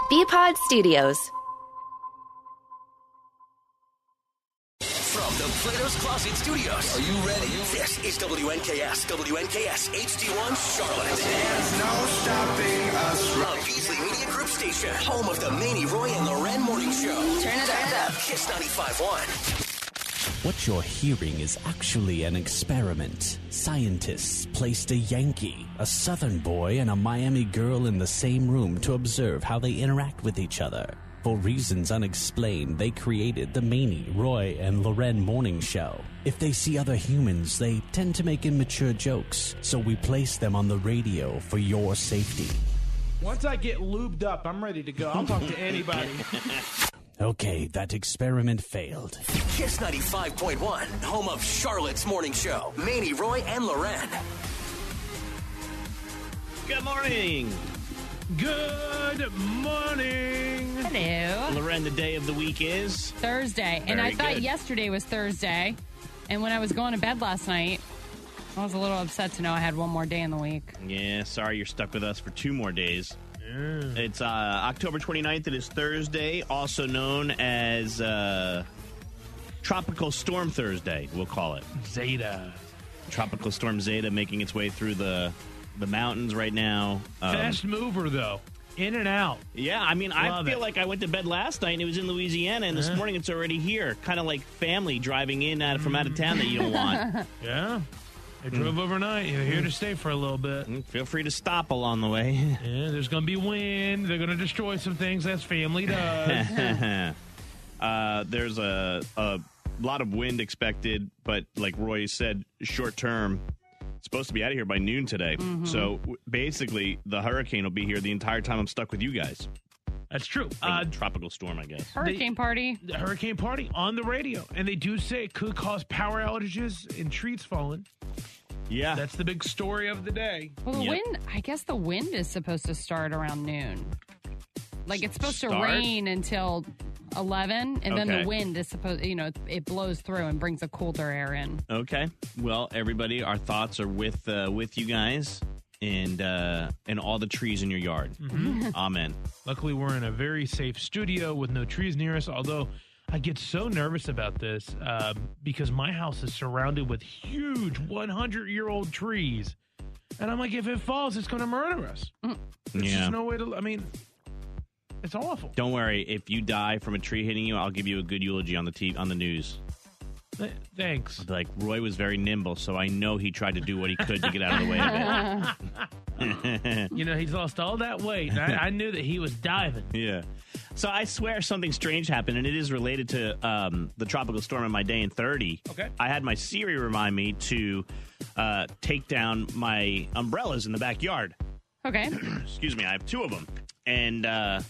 BPod Studios. From the Plato's Closet Studios. Are you ready? This is WNKS HD1 Charlotte. There's no stopping us. A Beasley Media Group station. Home of the Manny, Roy, and Loren Morning Show. Turn it up. Kiss 95.1. What you're hearing is actually an experiment. Scientists placed a Yankee, a Southern boy, and a Miami girl in the same room to observe how they interact with each other. For reasons unexplained, they created the Manny, Roy, and Loren Morning Show. If they see other humans, they tend to make immature jokes, so we place them on the radio for your safety. Once I get lubed up, I'm ready to go. I'll talk to anybody. Okay, that experiment failed. Kiss 95.1. Home of Charlotte's Morning Show. Manny, Roy, and Loren. Good morning. Good morning. Hello. Loren, the day of the week is? Thursday. And Very I thought good. yesterday was Thursday. And when I was going to bed last night, I was a little upset to know I had one more day in the week. Yeah, sorry you're stuck with us for 2 more days. It's October 29th. It is Thursday, also known as Tropical Storm Thursday, we'll call it. Zeta. Tropical Storm Zeta making its way through the mountains right now. Fast mover, though. In and out. Yeah, I mean, I Love feel it. like I went to bed last night and it was in Louisiana, and this morning it's already here. Kind of like family driving in from out of town that you don't want. Yeah. They drove overnight. They're here to stay for a little bit. Feel free to stop along the way. Yeah, there's going to be wind. They're going to destroy some things. That's family does. There's a lot of wind expected, but like Roy said, short term. It's supposed to be out of here by noon today. So basically, the hurricane will be here the entire time I'm stuck with you guys. That's true. Tropical storm, I guess. Hurricane party. The hurricane party on the radio. And they do say it could cause power outages and trees falling. Yeah. That's the big story of the day. Well, the Yep. wind, I guess the wind is supposed to start around noon. Like it's supposed to Start? rain until 11, and then Okay. the wind is supposed, it blows through and brings a colder air in. Okay. Well, everybody, our thoughts are with you guys and all the trees in your yard. Amen. Luckily, we're in a very safe studio with no trees near us, although I get so nervous about this because my house is surrounded with huge 100-year-old trees. And I'm like, if it falls, it's going to murder us. There's just no way to, it's awful. Don't worry. If you die from a tree hitting you, I'll give you a good eulogy on the news. Thanks. Like, Roy was very nimble, so I know he tried to do what he could to get out of the way of it. He's lost all that weight. I knew that he was diving. Yeah. So I swear something strange happened, and it is related to the tropical storm in my day in 30. Okay. I had my Siri remind me to take down my umbrellas in the backyard. Okay. Excuse me, I have 2 of them. And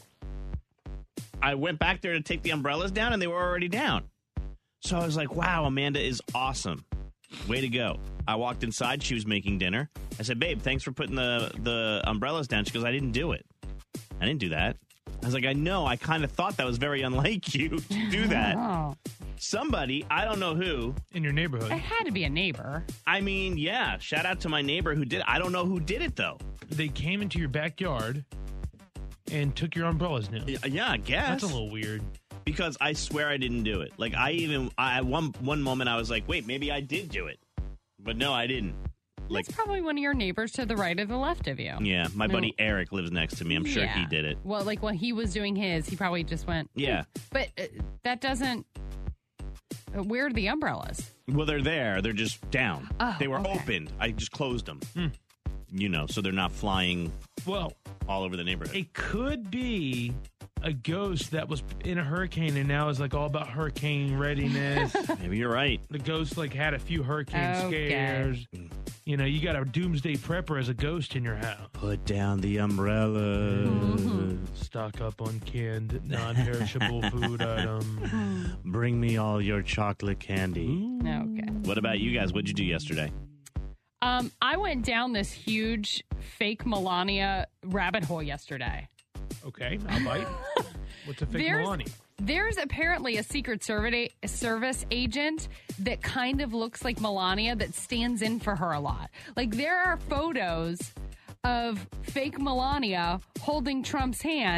I went back there to take the umbrellas down, and they were already down. So I was like, wow, Amanda is awesome. Way to go. I walked inside. She was making dinner. I said, babe, thanks for putting the umbrellas down. She goes, I didn't do it. I didn't do that. I was like, I know. I kind of thought that was very unlike you to do that. Oh, Somebody, I don't know who. In your neighborhood. it had to be a neighbor. I mean, yeah, shout out to my neighbor who did it. I don't know who did it, though. They came into your backyard and took your umbrellas down. Yeah, I guess. That's a little weird. Because I swear I didn't do it. Like, one moment I was like, wait, maybe I did do it. But no, I didn't. Like, It's probably one of your neighbors to the right or the left of you. yeah, my buddy Eric lives next to me. I'm sure he Yeah. did it. Well, like when he was doing his, he probably just went. Yeah. But that doesn't. Where are the umbrellas? Well, they're there. They're just down. Oh, They were okay. opened. I just closed them. So they're not flying Well, all over the neighborhood. it could be a ghost that was in a hurricane and now is like all about hurricane readiness. Maybe you're right. The ghost had a few hurricane Okay. scares. You got a doomsday prepper as a ghost in your house. Put down the umbrella. Stock up on canned, non-perishable food items. Bring me all your chocolate candy. Okay. What about you guys? What'd you do yesterday? I went down this huge fake Melania rabbit hole yesterday. Okay, I'll bite. What's a fake Melania? There's apparently a Secret Service agent that kind of looks like Melania that stands in for her a lot. Like, there are photos of fake Melania holding Trump's hand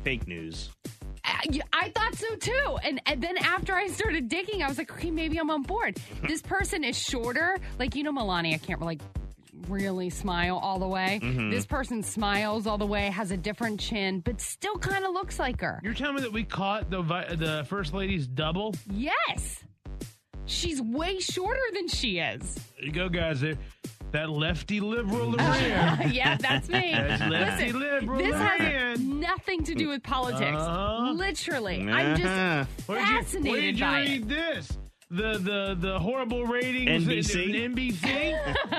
fake news. I thought so too. And then after I started digging, I was like, okay, maybe I'm on board. This person is shorter. Like, Melania can't really smile all the way. Mm-hmm. This person smiles all the way, has a different chin, but still kind of looks like her. You're telling me that we caught the First Lady's double? Yes. She's way shorter than she is. There you go, guys. That lefty liberal Loran. Yeah, that's me. That's lefty Listen, liberal this has Loran. nothing to do with politics. Literally. I'm just fascinated by Where'd you read this? The horrible ratings NBC? in NBC?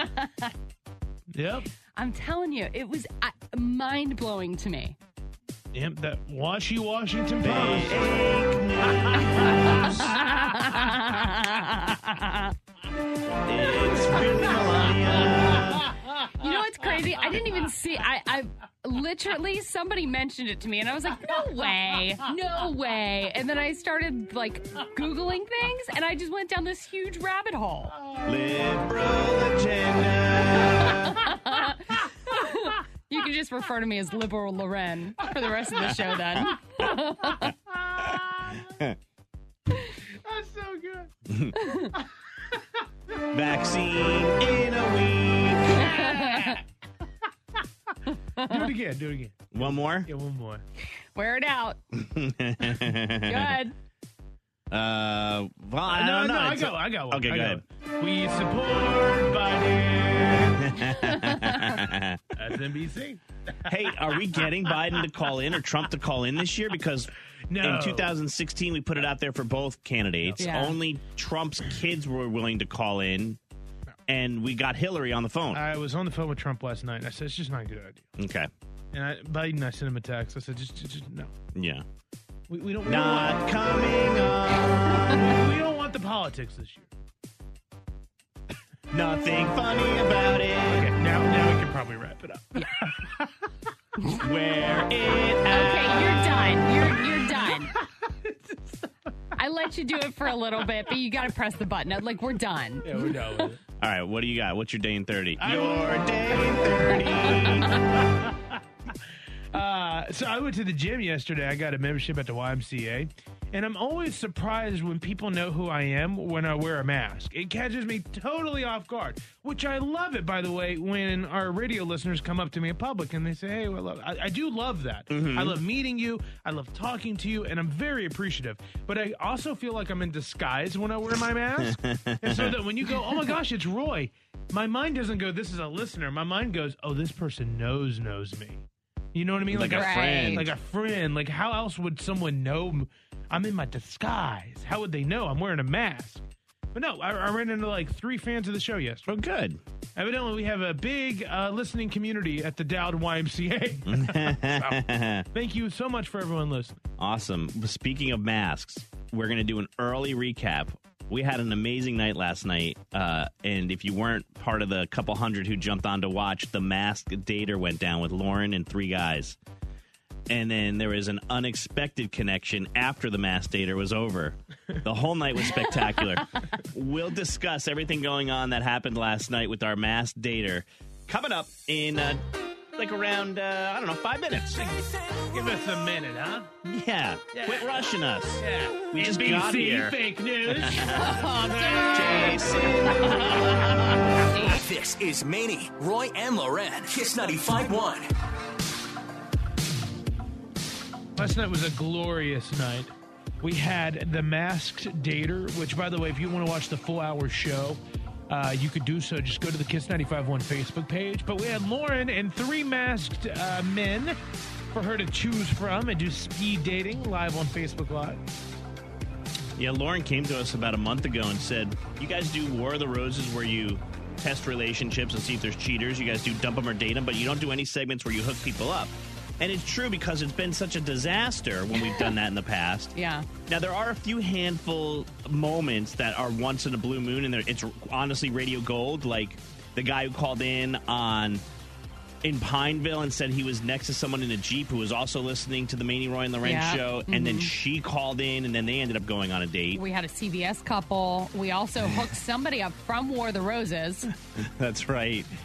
Yep. I'm telling you, it was mind-blowing to me. Yep, that washy Washington Post. It's really Melania. You know what's crazy? I didn't even see. I literally, somebody mentioned it to me, and I was like, no way. And then I started Googling things, and I just went down this huge rabbit hole. Liberal agenda. You can just refer to me as Liberal Loren for the rest of the show then. That's so good. Vaccine in a week. Do it again. One more? Yeah, one more. Wear it out. Good. Well, No, I got one. Okay, I go got ahead. one. We support Biden. That's NBC. Hey, are we getting Biden to call in or Trump to call in this year? Because No. in 2016, we put it out there for both candidates. Yeah. Only Trump's kids were willing to call in, and we got Hillary on the phone. I was on the phone with Trump last night, and I said, it's just not a good idea. Okay. And Biden, I sent him a text. I said, just no. Yeah. We don't Not coming up. we don't want the politics this year. Nothing funny about it. Okay, now we can probably wrap it up. Wear it Okay, out. you're done. You're done. I let you do it for a little bit, but you got to press the button. We're done. Yeah, we're done with it. All right, what do you got? What's your day in 30? I- Your day in 30. So I went to the gym yesterday. I got a membership at the YMCA, and I'm always surprised when people know who I am when I wear a mask. It catches me totally off guard, which I love it, by the way, when our radio listeners come up to me in public and they say, hey, I do love that. I love meeting you. I love talking to you, and I'm very appreciative. But I also feel like I'm in disguise when I wear my mask. And so that when you go, oh my gosh, it's Roy, my mind doesn't go, this is a listener. My mind goes, oh, this person knows me. You know what I mean? Like a friend. Like a friend. Like, how else would someone know I'm in my disguise? How would they know I'm wearing a mask? But no, I ran into 3 fans of the show yesterday. Oh, good. Evidently, we have a big listening community at the Dowd YMCA. So, thank you so much for everyone listening. Awesome. Speaking of masks, we're going to do an early recap. We had an amazing night last night, and if you weren't part of the couple hundred who jumped on to watch, the Masked Dater went down with Lauren and 3 guys. And then there was an unexpected connection after the Masked Dater was over. The whole night was spectacular. We'll discuss everything going on that happened last night with our Masked Dater coming up in around, 5 minutes. Give us a minute, huh? Yeah. Quit rushing us. Yeah. We just NBC got here. fake news. Jason. This is Manny, Roy, and Loren. Kiss 95.1. Last night was a glorious night. We had the Masked Dater, which, by the way, if you want to watch the full hour show, you could do so. Just go to the Kiss 95.1 Facebook page. But we had Lauren and 3 masked men for her to choose from and do speed dating live on Facebook Live. Yeah, Lauren came to us about a month ago and said, you guys do War of the Roses where you test relationships and see if there's cheaters. You guys do dump them or date them, but you don't do any segments where you hook people up. And it's true because it's been such a disaster when we've done that in the past. Yeah. Now, there are a few handful moments that are once in a blue moon, and it's honestly radio gold. Like the guy who called in in Pineville and said he was next to someone in a Jeep who was also listening to the Manny, Roy, and Loren show, and then she called in, and then they ended up going on a date. We had a CVS couple. We also hooked somebody up from War of the Roses. That's right.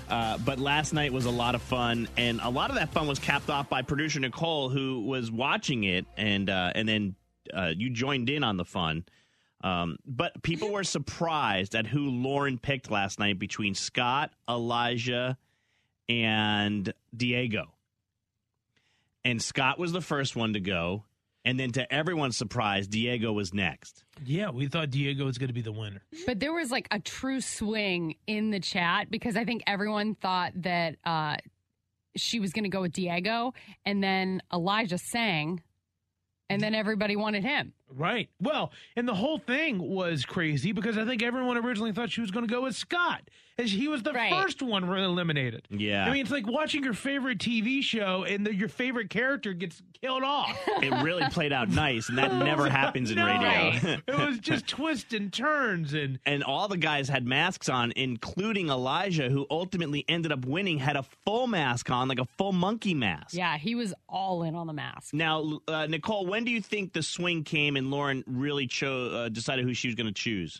But last night was a lot of fun, and a lot of that fun was capped off by producer Nicole, who was watching it, and then you joined in on the fun. But people were surprised at who Lauren picked last night between Scott, Elijah, and Diego. And Scott was the first one to go. And then to everyone's surprise, Diego was next. Yeah, we thought Diego was going to be the winner. But there was like a true swing in the chat because I think everyone thought that she was going to go with Diego. And then Elijah sang. And then everybody wanted him. Right. Well, and the whole thing was crazy because I think everyone originally thought she was going to go with Scott. And he was the first one eliminated. Yeah. I mean, it's like watching your favorite TV show and your favorite character gets killed off. It really played out nice, and that never happens in radio. It was just twists and turns. And all the guys had masks on, including Elijah, who ultimately ended up winning, had a full mask on, like a full monkey mask. Yeah, he was all in on the mask. Now, Nicole, when do you think the swing came and Lauren really decided who she was going to choose?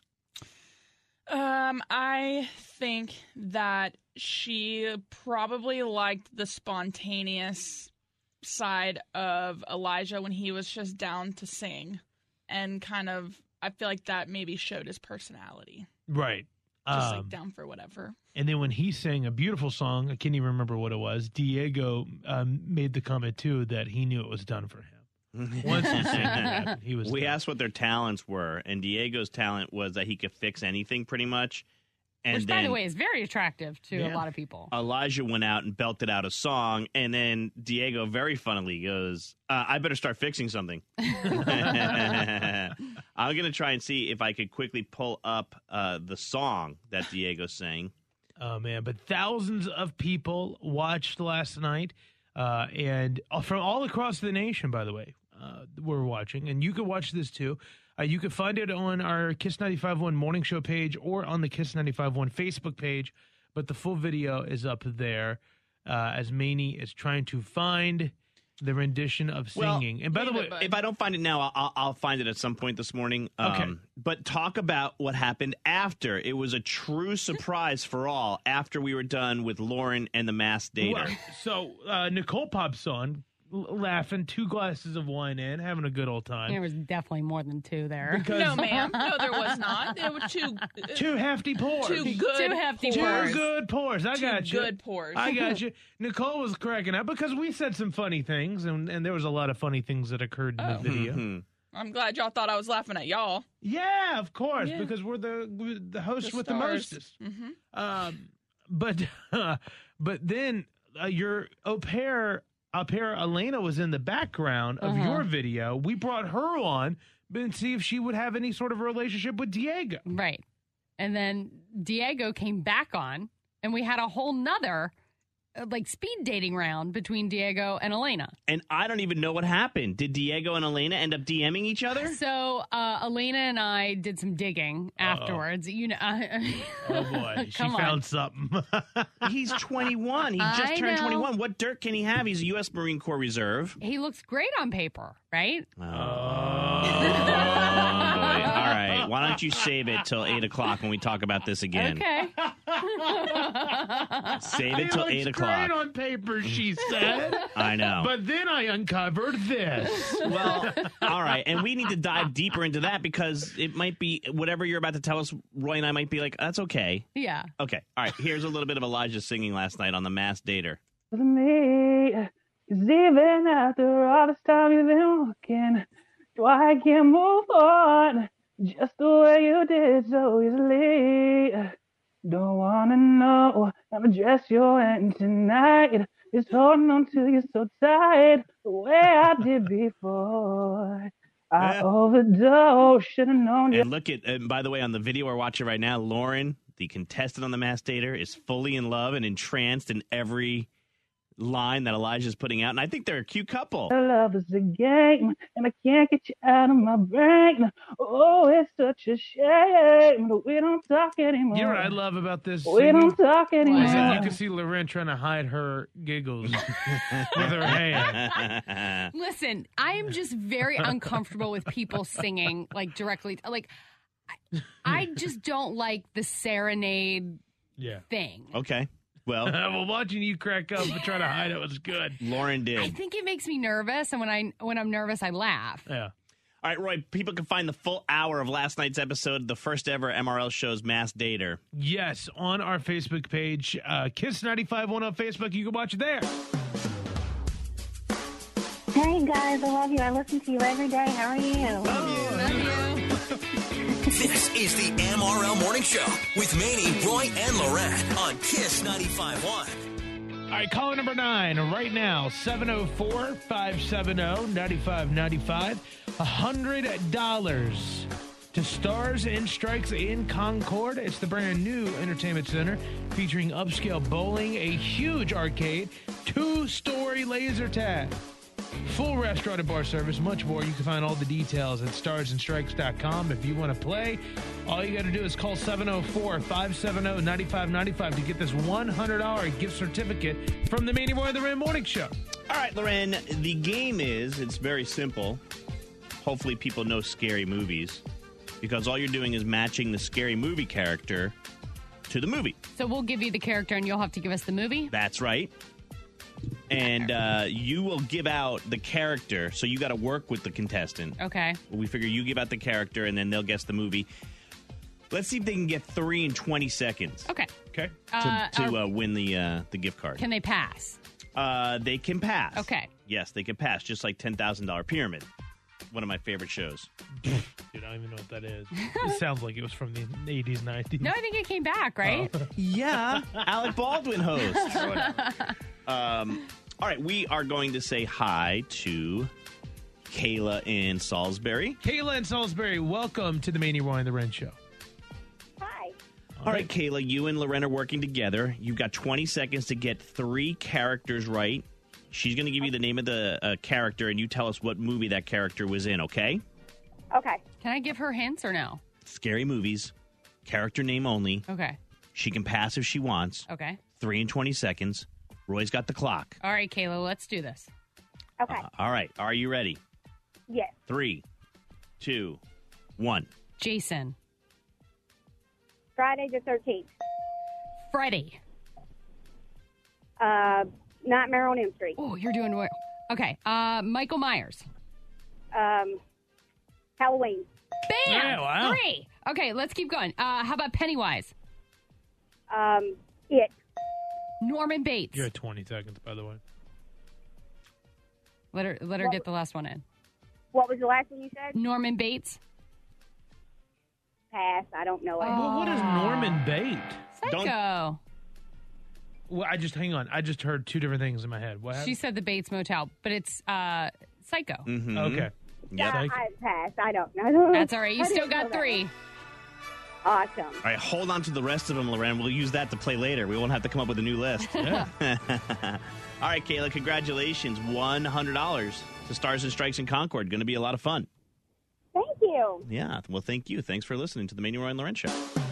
I think that she probably liked the spontaneous side of Elijah when he was just down to sing, and kind of, I feel like that maybe showed his personality. Right. Just like down for whatever. And then when he sang a beautiful song, I can't even remember what it was, Diego made the comment, too, that he knew it was done for him. Once he sang that, he was We done. asked what their talents were, and Diego's talent was that he could fix anything pretty much. And Which, then by the way, is very attractive to a Yeah. lot of people. Elijah went out and belted out a song, and then Diego very funnily goes, I better start fixing something. I'm going to try and see if I could quickly pull up the song that Diego sang. Oh, man. But thousands of people watched last night, and from all across the nation, by the way, were watching. And you could watch this, too. You can find it on our Kiss 95.1 Morning Show page or on the Kiss 95.1 Facebook page. But the full video is up there as Maney is trying to find the rendition of singing. And by the way, if I don't find it now, I'll find it at some point this morning. Okay. But talk about what happened after. It was a true surprise for all after we were done with Lauren and the masked dater. well, so Nicole pops on, laughing, 2 glasses of wine in, having a good old time. There was definitely more than 2 there. Because No, ma'am. No, there was not. There were two 2 hefty pours. two good 2 hefty Two pours. good pours. I got you. good pours. I got you. Nicole was cracking up because we said some funny things, and there was a lot of funny things that occurred in the video. Mm-hmm. I'm glad y'all thought I was laughing at y'all. Yeah, of course, Yeah. because we're the host The with stars. the mostest. Mm-hmm. But then your au pair Elena was in the background of your video. We brought her on and see if she would have any sort of relationship with Diego. Right. And then Diego came back on, and we had a whole nother speed dating round between Diego and Elena. And I don't even know what happened. Did Diego and Elena end up DMing each other? So Elena and I did some digging afterwards. You know, Oh boy, she Come on. found something. He's 21. He just I turned know. 21. What dirt can he have? He's a U.S. Marine Corps Reserve. he looks great on paper, right? Oh, boy. All right. Why don't you save it till 8 o'clock when we talk about this again? Okay. Save He it till looks 8 great o'clock. on paper, she said. I know. But then I uncovered this. Well, all right. And we need to dive deeper into that because it might be whatever you're about to tell us, Roy and I might be like, that's okay. Yeah. Okay. All right. Here's a little bit of Elijah singing last night on The Masked Dater. with me. 'Cause even after all this time you've been looking, I can't move on just the way you did so easily. Don't wanna know, I'm just your end tonight. Just holding on to you so tight, the way I did before. I overdosed, should've known you. And look at, and by the way, on the video we're watching right now, Lauren, the contestant on The Masked Dater, is fully in love and entranced in every line that Elijah's putting out. And I think they're a cute couple. Love is a game, and I can't get you out of my brain. Oh, it's such a shame that we don't talk anymore. You know what I love about this? We don't talk anymore. Is that you can see Loren trying to hide her giggles with her hand. Listen, I am just very uncomfortable with people singing directly. I just don't like the serenade Yeah. thing. Okay. Well, Well, watching you crack up and try to hide it was good. Lauren I did. think it makes me nervous, and when I'm nervous, I laugh. Yeah. All right, Roy, people can find the full hour of last night's episode, the first ever MRL show's Mass Dater. Yes, on our Facebook page, Kiss 95.1 on Facebook. You can watch it there. Hey guys, I love you. I listen to you every day. How are you? Love you. This is the MRL Morning Show with Manny, Roy, and Loren on Kiss 95.1. All right, caller number 9 right now, 704-570-9595. $100 to Stars and Strikes in Concord. It's the brand new entertainment center featuring upscale bowling, a huge arcade, 2-story laser tag, full restaurant and bar service, much more. You can find all the details at starsandstrikes.com. If you want to play, all you got to do is call 704-570-9595 to get this $100 gift certificate from the Manny Roy and the Ram Morning Show. All right, Loren, the game it's very simple. Hopefully people know scary movies because all you're doing is matching the scary movie character to the movie. So we'll give you the character, and you'll have to give us the movie? That's right. And you will give out the character, so you got to work with the contestant. Okay. We figure you give out the character, and then they'll guess the movie. Let's see if they can get 3 in 20 seconds Okay. Okay. to win the gift card. Can they pass? They can pass. Okay. Yes, they can pass, just like $10,000 Pyramid, one of my favorite shows. Dude, I don't even know what that is. It sounds like it was from the 80s, 90s. No, I think it came back, right? Yeah, Alec Baldwin host. All right, we are going to say hi to Kayla in Salisbury. Kayla in Salisbury, welcome to the Manny Roy and the Ren Show. Hi. All right, Kayla, you and Loren are working together. You've got 20 seconds to get 3 characters right. She's going to give you the name of the character, and you tell us what movie that character was in, okay? Okay. Can I give her hints or no? Scary movies, character name only. Okay. She can pass if she wants. Okay. 3 in 20 seconds. Roy's got the clock. All right, Kayla, let's do this. Okay. All right, are you ready? Yes. 3, 2, 1. Jason. Friday the 13th. Freddy. Nightmare on Elm Street. Oh, you're doing well. Okay. Michael Myers. Halloween. Bam! Yeah, wow. 3. Okay, let's keep going. How about Pennywise? It. Norman Bates. You're at 20 seconds, by the way. Let her get the last one in. What was the last one you said? Norman Bates. Pass. I don't know it. Well, what is Norman Bates? Psycho. Well, hang on. I just heard 2 different things in my head. What She happened? said the Bates Motel, but it's Psycho. Mm-hmm. Okay. Yep. Psycho. I pass. I don't know. That's all right. You I still didn't know got that. 3. Awesome. All right, hold on to the rest of them, Loren. We'll use that to play later. We won't have to come up with a new list. Yeah. All right, Kayla, congratulations. $100 to Stars and Strikes in Concord. Going to be a lot of fun. Thank you. Yeah, well, thank you. Thanks for listening to the Manny Roy and Loren Show.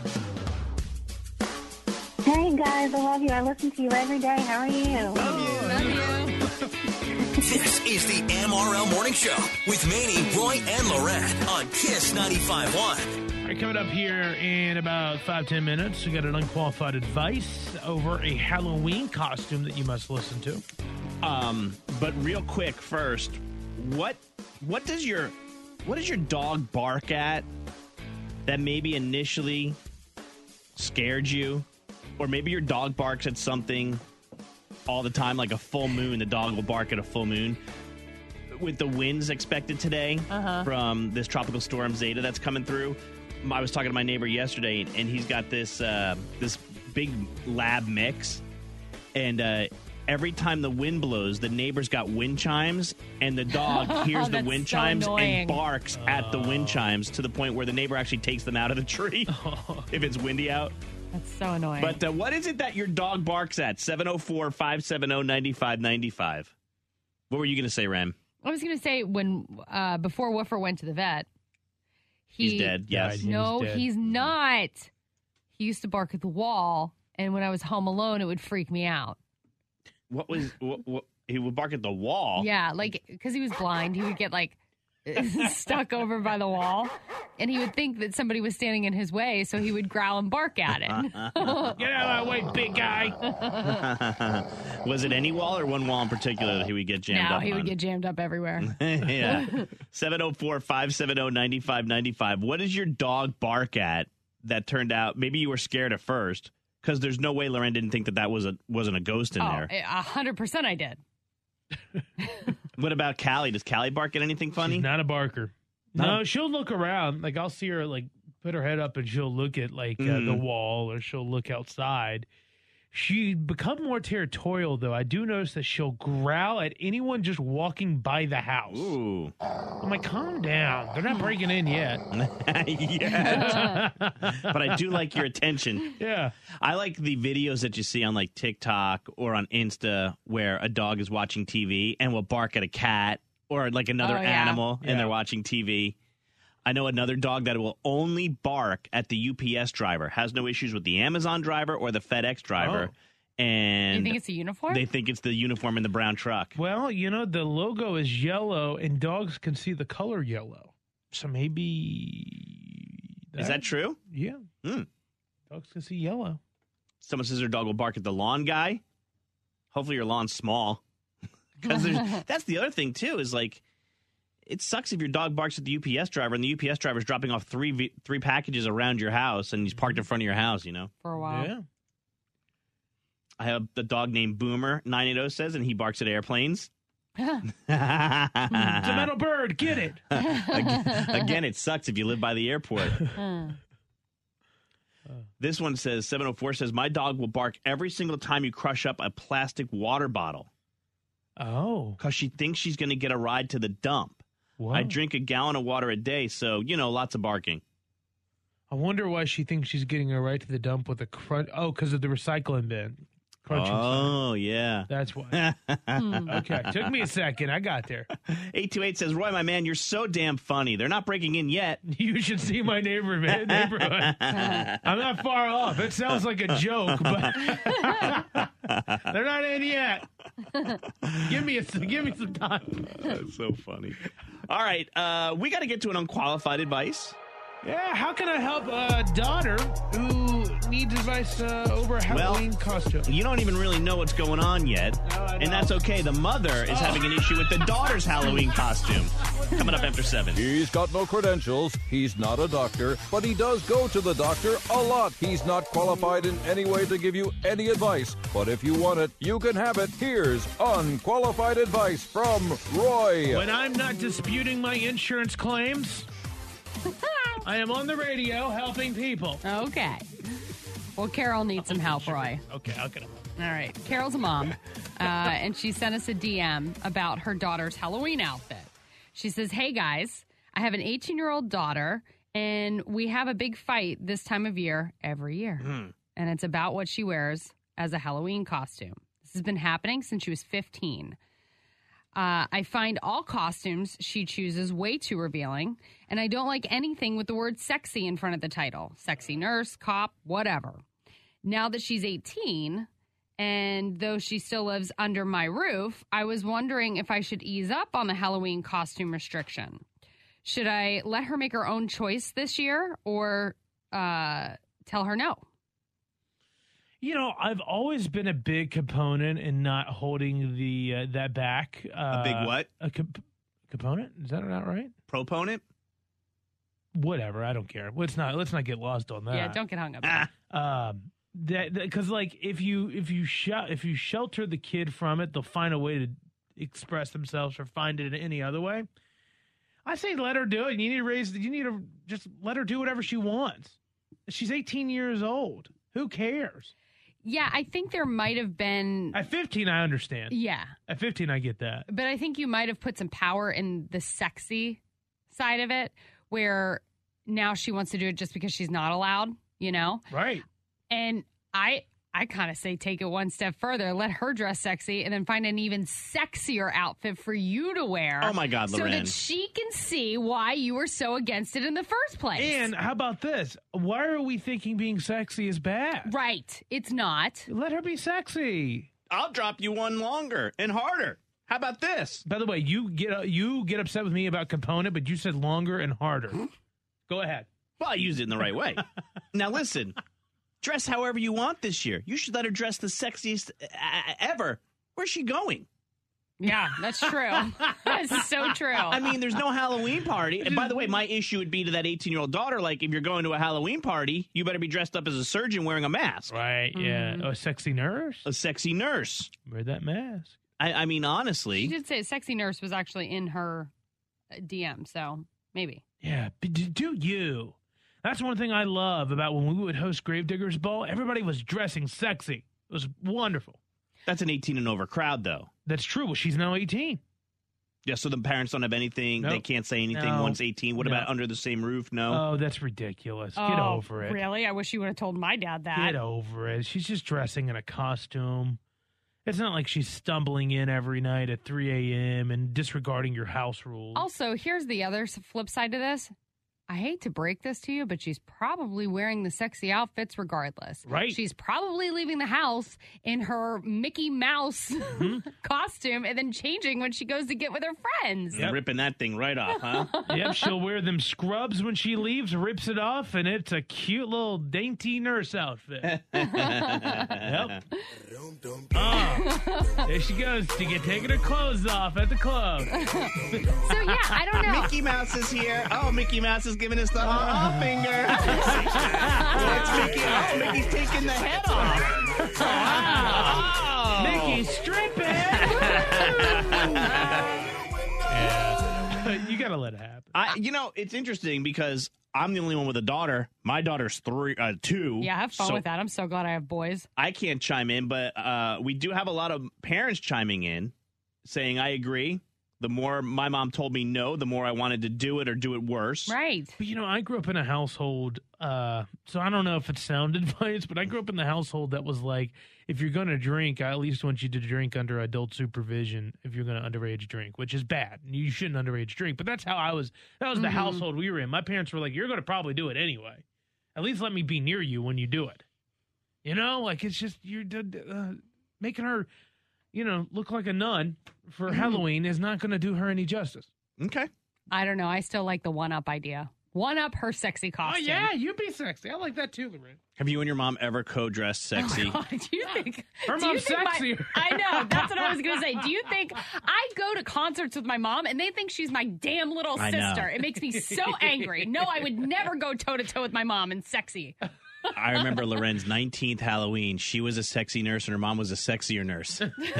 Hey guys, I love you. I listen to you every day. How are you? Love you. This is the MRL Morning Show with Manny, Roy, and Loren on Kiss 95.1. All right, coming up here in about 5-10 minutes, we got an unqualified advice over a Halloween costume that you must listen to. But real quick first, what does your dog bark at that maybe initially scared you? Or maybe your dog barks at something all the time, like a full moon. The dog will bark at a full moon. With the winds expected today from this tropical storm Zeta that's coming through, I was talking to my neighbor yesterday, and he's got this big lab mix, and every time the wind blows, the neighbor's got wind chimes, and the dog hears the That's wind so chimes annoying. and barks at the wind chimes to the point where the neighbor actually takes them out of the tree if it's windy out. That's so annoying. But what is it that your dog barks at? 704-570-9595. What were you going to say, Ram? I was going to say when before Woofer went to the vet, He's dead, yes. Died. No, He's dead. he's not. He used to bark at the wall, and when I was home alone, it would freak me out. What he would bark at the wall? Yeah, like because he was blind, he would get like stuck over by the wall, and he would think that somebody was standing in his way, so he would growl and bark at it. Get out of my way, big guy. Was it any wall or one wall in particular that he would get jammed No, up he on? would get jammed up everywhere. Yeah. 704-570-9595. What does your dog bark at that turned out, maybe you were scared at first, because there's no way Loren didn't think that wasn't a ghost in there. 100% I did. What about Callie? Does Callie bark at anything funny? She's not a barker. No, she'll look around. Like, I'll see her, like, put her head up and she'll look at, like, the wall, or she'll look outside. She'd become more territorial, though. I do notice that she'll growl at anyone just walking by the house. Ooh. I'm like, calm down. They're not breaking in yet. Yet. But I do like your attention. Yeah. I like the videos that you see on, like, TikTok or on Insta where a dog is watching TV and will bark at a cat or, like, another animal and they're watching TV. I know another dog that will only bark at the UPS driver, has no issues with the Amazon driver or the FedEx driver. Oh. And You think it's a uniform? they think it's the uniform in the brown truck. Well, you know, the logo is yellow and dogs can see the color yellow. So maybe... Is that true? Yeah. Dogs can see yellow. Someone says their dog will bark at the lawn guy. Hopefully your lawn's small. Because that's the other thing, too, is like... It sucks if your dog barks at the UPS driver and the UPS driver's dropping off three packages around your house and he's parked in front of your house, you know? For a while. Yeah. I have the dog named Boomer, 980 says, and he barks at airplanes. It's a metal bird. Get it. Again, it sucks if you live by the airport. This one says, 704 says, my dog will bark every single time you crush up a plastic water bottle. Oh. Because she thinks she's going to get a ride to the dump. Whoa. I drink a gallon of water a day, so, you know, lots of barking. I wonder why she thinks she's getting her right to the dump with a crunch. Oh, because of the recycling bin. Crunching Oh, yeah. That's why. Okay. Took me a second. I got there. 828 says, Roy, my man, you're so damn funny. They're not breaking in yet. You should see my neighborhood. I'm not far off. It sounds like a joke, but they're not in yet. Give me some time. That's so funny. All right. We got to get to an unqualified advice. Yeah, how can I help a daughter who needs advice over a Halloween costume? You don't even really know what's going on yet, and that's okay. The mother is having an issue with the daughter's Halloween costume. Coming up after 7. He's got no credentials. He's not a doctor, but he does go to the doctor a lot. He's not qualified in any way to give you any advice, but if you want it, you can have it. Here's unqualified advice from Roy. When I'm not disputing my insurance claims, I am on the radio helping people. Okay. Well, Carol needs some help, Roy. Okay, I'll get him. All right. Carol's a mom, and she sent us a DM about her daughter's Halloween outfit. She says, hey, guys, I have an 18-year-old daughter, and we have a big fight this time of year every year. And it's about what she wears as a Halloween costume. This has been happening since she was 15. I find all costumes she chooses way too revealing, and I don't like anything with the word sexy in front of the title. Sexy nurse, cop, whatever. Now that she's 18, and though she still lives under my roof, I was wondering if I should ease up on the Halloween costume restriction. Should I let her make her own choice this year, or tell her no? You know, I've always been a big component in not holding the that back. A big what? A component? Is that not right? Proponent? Whatever. I don't care. Let's not get lost on that. Yeah, don't get hung up. Because like if you shelter the kid from it, they'll find a way to express themselves or find it in any other way. I say let her do it. You need to just let her do whatever she wants. She's 18 years old. Who cares? Yeah, I think there might have been... At 15, I understand. Yeah. At 15, I get that. But I think you might have put some power in the sexy side of it, where now she wants to do it just because she's not allowed, you know? Right. And I kind of say take it one step further. Let her dress sexy and then find an even sexier outfit for you to wear. Oh, my God, Loren. So that she can see why you were so against it in the first place. And how about this? Why are we thinking being sexy is bad? Right. It's not. Let her be sexy. I'll drop you one longer and harder. How about this? By the way, you get upset with me about component, but you said longer and harder. Go ahead. Well, I used it in the right way. Now, listen. Dress however you want this year. You should let her dress the sexiest ever. Where's she going? Yeah, that's true. That is so true. I mean, there's no Halloween party. And by the way, my issue would be to that 18-year-old daughter, like, if you're going to a Halloween party, you better be dressed up as a surgeon wearing a mask. Right, yeah. Oh, a sexy nurse? A sexy nurse. Wear that mask. I mean, honestly. She did say a sexy nurse was actually in her DM, so maybe. Yeah, but do you. That's one thing I love about when we would host Gravediggers Ball. Everybody was dressing sexy. It was wonderful. That's an 18 and over crowd, though. That's true. Well, she's now 18. Yeah, so the parents don't have anything. Nope. They can't say anything. No. One's 18. What about under the same roof? No. Oh, that's ridiculous. Get over it. Really? I wish you would have told my dad that. Get over it. She's just dressing in a costume. It's not like she's stumbling in every night at 3 a.m. and disregarding your house rules. Also, here's the other flip side to this. I hate to break this to you, but she's probably wearing the sexy outfits regardless. Right. She's probably leaving the house in her Mickey Mouse costume and then changing when she goes to get with her friends. Yep. Ripping that thing right off, huh? Yep, she'll wear them scrubs when she leaves, rips it off, and it's a cute little dainty nurse outfit. Yep. There she goes to get taking her clothes off at the club. So, yeah, I don't know. Mickey Mouse is here. Oh, Mickey Mouse is giving us the finger. It's Mickey. Oh, Mickey's taking the head off. Wow. Mickey's stripping. Yeah. You got to let it happen. It's interesting because I'm the only one with a daughter. My daughter's 2. Yeah, have fun with that. I'm so glad I have boys. I can't chime in, but we do have a lot of parents chiming in saying, I agree. The more my mom told me no, the more I wanted to do it or do it worse. Right. But, I grew up in a household, so I don't know if it's sound advice, but I grew up in the household that was like, if you're going to drink, I at least want you to drink under adult supervision if you're going to underage drink, which is bad. You shouldn't underage drink. But that's how I was. That was the household we were in. My parents were like, you're going to probably do it anyway. At least let me be near you when you do it. It's just you're making her, look like a nun for Halloween is not going to do her any justice. Okay. I don't know. I still like the one-up idea. One-up her sexy costume. Oh, yeah, you be sexy. I like that too, Lorraine. Have you and your mom ever co-dressed sexy? Oh, do you think her mom's sexier? I know. That's what I was going to say. Do you think I go to concerts with my mom and they think she's my damn little sister? It makes me so angry. No, I would never go toe-to-toe with my mom and sexy. I remember Loren's 19th Halloween. She was a sexy nurse and her mom was a sexier nurse.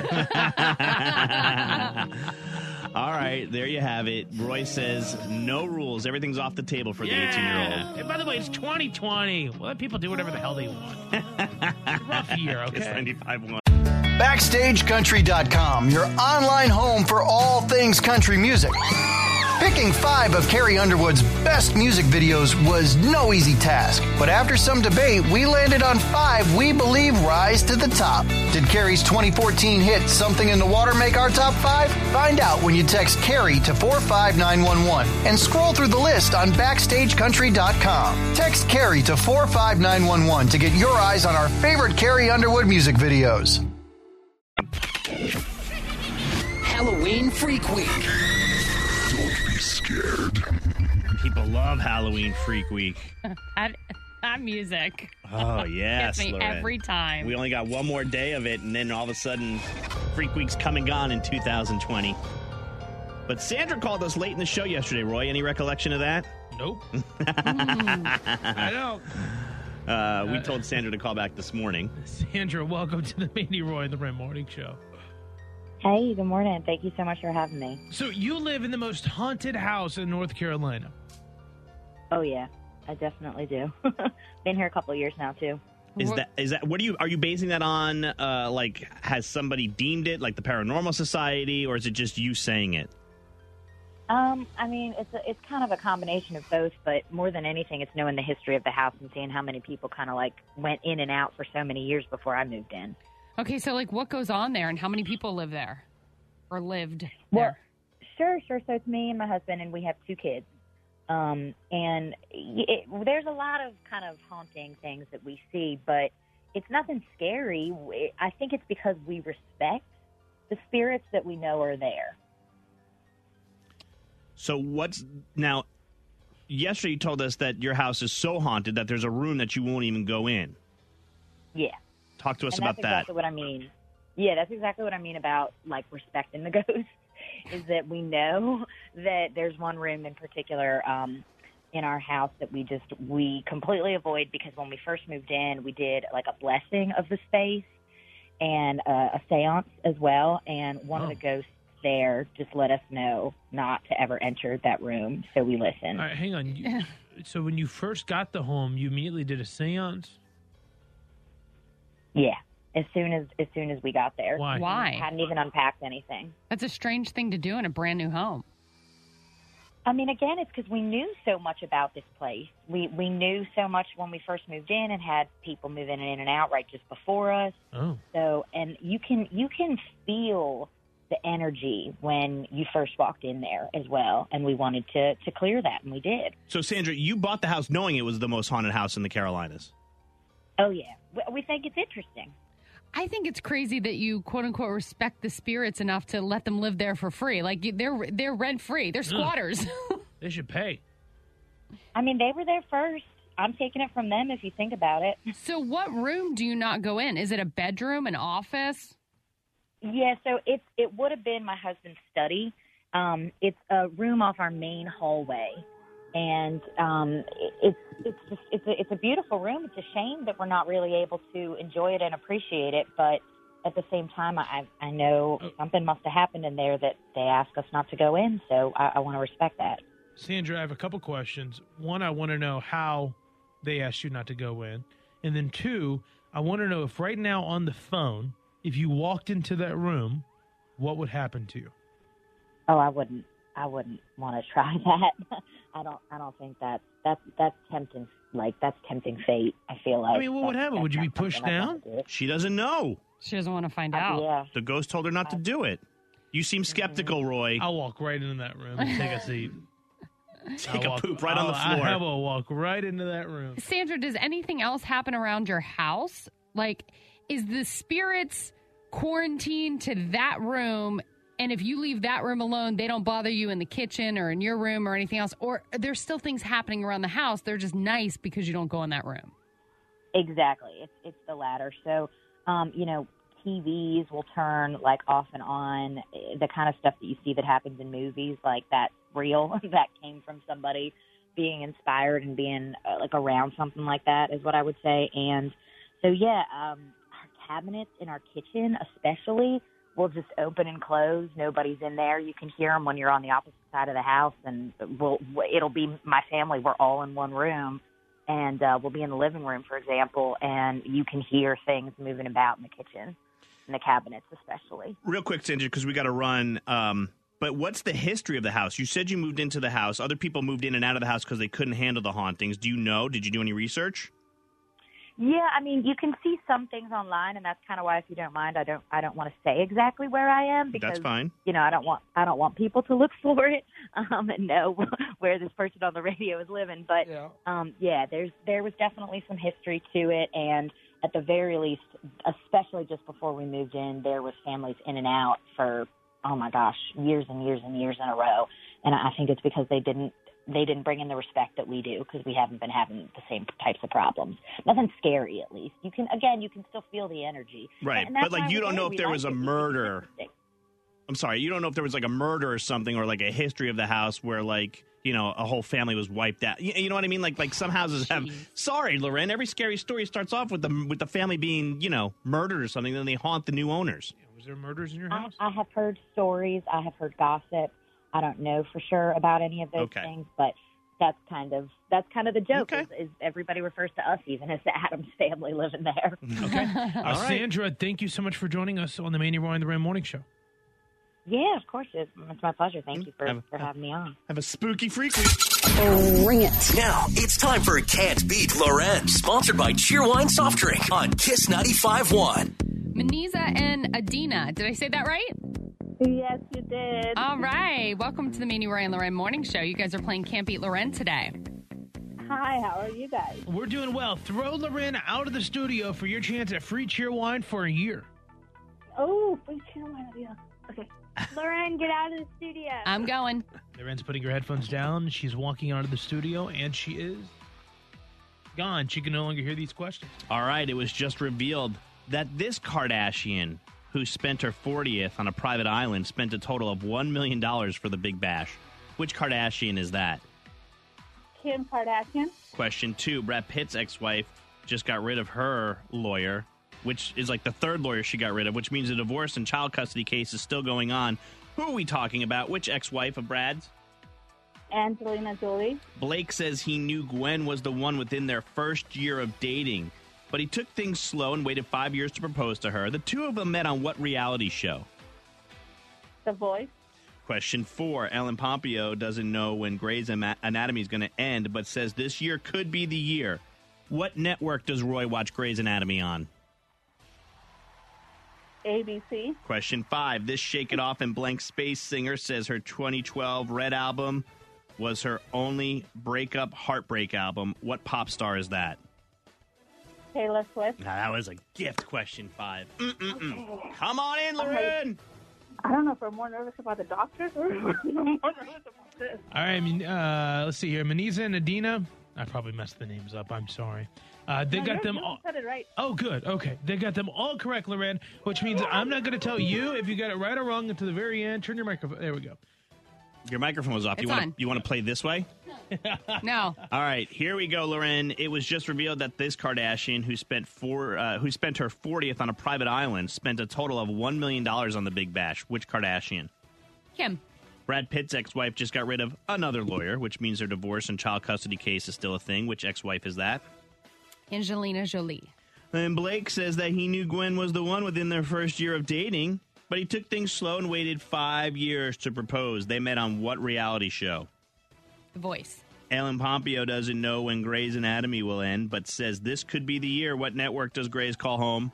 All right, there you have it. Roy says no rules. Everything's off the table for the 18-year-old. And by the way, it's 2020. Well, let people do whatever the hell they want. It's a rough year, okay? It's 95.1. BackstageCountry.com, your online home for all things country music. Picking 5 of Carrie Underwood's best music videos was no easy task, but after some debate, we landed on 5 we believe rise to the top. Did Carrie's 2014 hit Something in the Water make our top 5? Find out when you text Carrie to 45911 and scroll through the list on BackstageCountry.com. Text Carrie to 45911 to get your eyes on our favorite Carrie Underwood music videos. Halloween Freak Week. Don't be scared. People love Halloween Freak Week. That music. Oh, yes, Gets me Lorraine. every time. We only got one more day of it, and then all of a sudden, Freak Week's come and gone in 2020. But Sandra called us late in the show yesterday, Roy. Any recollection of that? Nope. I don't. We told Sandra to call back this morning. Sandra, welcome to the Mandy Roy and the Red Morning Show. Hey, good morning. Thank you so much for having me. So you live in the most haunted house in North Carolina. Oh, yeah. I definitely do. Been here a couple of years now, too. Is that what are you basing that on? Like, has somebody deemed it, like the Paranormal Society, or is it just you saying it? I mean, it's kind of a combination of both, but more than anything, it's knowing the history of the house and seeing how many people kind of like went in and out for so many years before I moved in. Okay, so like what goes on there and how many people live there or lived Well, there? sure. So it's me and my husband, and we have 2 kids. And there's a lot of kind of haunting things that we see, but it's nothing scary. I think it's because we respect the spirits that we know are there. So what's now? Yesterday you told us that your house is so haunted that there's a room that you won't even go in. Yeah. Talk to us And about that's that. exactly what I mean. Yeah, that's exactly what I mean about, like, respecting the ghosts, is that we know that there's one room in particular in our house that we completely avoid, because when we first moved in, we did, like, a blessing of the space and a seance as well, and one of the ghosts there just let us know not to ever enter that room, so we listened. All right, hang on. So when you first got the home, you immediately did a seance? Yeah, as soon as we got there. Why? Why? Hadn't even unpacked anything. That's a strange thing to do in a brand new home. I mean, again, it's because we knew so much about this place. We knew so much when we first moved in and had people moving in and out right just before us. Oh. So, and you can feel the energy when you first walked in there as well, and we wanted to clear that, and we did. So, Sandra, you bought the house knowing it was the most haunted house in the Carolinas. Oh, yeah. We think it's interesting. I think it's crazy that you, quote unquote, respect the spirits enough to let them live there for free. Like, they're rent free. They're squatters. They should pay. I mean, they were there first. I'm taking it from them if you think about it. So what room do you not go in? Is it a bedroom, an office? Yeah, so it would have been my husband's study. It's a room off our main hallway, and it's a beautiful room. It's a shame that we're not really able to enjoy it and appreciate it, but at the same time, I know something must have happened in there that they asked us not to go in, so I want to respect that. Sandra, I have a couple questions. One, I want to know how they asked you not to go in. And then two, I want to know if right now on the phone, if you walked into that room, what would happen to you? Oh, I wouldn't want to try that. I don't think that's tempting. Like, that's tempting fate. I feel like. I mean, what would happen? Would you be pushed down? She doesn't know. She doesn't want to find out. Yeah. The ghost told her not to do it. You seem skeptical, Roy. I'll walk right into that room and take a seat. Take a poop right on the floor. I will walk right into that room. Sandra, does anything else happen around your house? Like, is the spirits quarantined to that room, and if you leave that room alone, they don't bother you in the kitchen or in your room or anything else? Or there's still things happening around the house, they're just nice because you don't go in that room? Exactly. It's the latter. So, TVs will turn, like, off and on. The kind of stuff that you see that happens in movies, like, that's real. That came from somebody being inspired and being, like, around something like that is what I would say. And so, yeah, our cabinets in our kitchen especially will just open and close. Nobody's in there. You can hear them when you're on the opposite side of the house, and it'll be my family. We're all in one room. And we'll be in the living room, for example, and you can hear things moving about in the kitchen, in the cabinets especially. Real quick, Sandra, because we got to run. But what's the history of the house? You said you moved into the house. Other people moved in and out of the house because they couldn't handle the hauntings. Do you know? Did you do any research? Yeah, I mean, you can see some things online, and that's kind of why, if you don't mind, I don't want to say exactly where I am, because that's fine. I don't want people to look for it and know where this person on the radio is living. But there was definitely some history to it, and at the very least, especially just before we moved in, there was families in and out for, oh my gosh, years and years and years in a row. And I think it's because they didn't bring in the respect that we do, because we haven't been having the same types of problems. Nothing scary, at least. You can still feel the energy. Right, but like, you don't know if there was a murder. I'm sorry, you don't know if there was like a murder or something, or like a history of the house where, like, a whole family was wiped out. You know what I mean? Like some houses have. Sorry, Loren. Every scary story starts off with the family being, murdered or something. Then they haunt the new owners. Was there murders in your house? I have heard stories. I have heard gossip. I don't know for sure about any of those things, but that's kind of the joke. Okay. Is everybody refers to us even as the Addams family living there. Okay. All right. Sandra, thank you so much for joining us on the Manny Roy and the Ram Morning Show. Yeah, of course. It's my pleasure. Thank you for having me on. Have a spooky freak week. Bring it. Now it's time for Can't Beat Loren, sponsored by Cheerwine Soft Drink on Kiss 95.1. Maniza and Adina. Did I say that right? Yes, you did. All right. Welcome to the Manny Roy and Loren Morning Show. You guys are playing Can't Beat Loren today. Hi, how are you guys? We're doing well. Throw Loren out of the studio for your chance at free Cheerwine for a year. Oh, which channel am I on? Okay. Lauren, get out of the studio. I'm going. Loren's putting her headphones down. She's walking out of the studio, and she is gone. She can no longer hear these questions. All right, it was just revealed that this Kardashian, who spent her 40th on a private island, spent a total of $1 million for the Big Bash. Which Kardashian is that? Kim Kardashian. Question 2, Brad Pitt's ex-wife just got rid of her lawyer, which is like the third lawyer she got rid of, which means the divorce and child custody case is still going on. Who are we talking about? Which ex-wife of Brad's? Angelina Jolie. Blake says he knew Gwen was the one within their first year of dating, but he took things slow and waited 5 years to propose to her. The two of them met on what reality show? The Voice. Question 4, Ellen Pompeo doesn't know when Grey's Anatomy is going to end, but says this year could be the year. What network does Roy watch Grey's Anatomy on? ABC. Question 5, this Shake It Off and Blank Space singer says her 2012 Red album was her only breakup heartbreak album. What pop star is that? Taylor Swift. Now, that was a gift, question 5. Okay. Come on in, Lauren. I don't know if we're more nervous about the doctors or more nervous about this. All right, let's see here. Maniza and Adina. I probably messed the names up. I'm sorry. They got them all. Said it right. Oh, good. Okay. They got them all correct, Loren, which means I'm not going to tell you if you got it right or wrong until the very end. Turn your microphone. There we go. Your microphone was off. It's You want to play this way? No. All right, here we go, Lauren. It was just revealed that this Kardashian, who spent her 40th on a private island, spent a total of $1 million on the Big Bash. Which Kardashian? Kim. Brad Pitt's ex-wife just got rid of another lawyer, which means their divorce and child custody case is still a thing. Which ex-wife is that? Angelina Jolie. And Blake says that he knew Gwen was the one within their first year of dating, but he took things slow and waited 5 years to propose. They met on what reality show? The Voice. Ellen Pompeo doesn't know when Grey's Anatomy will end, but says this could be the year. What network does Grey's call home?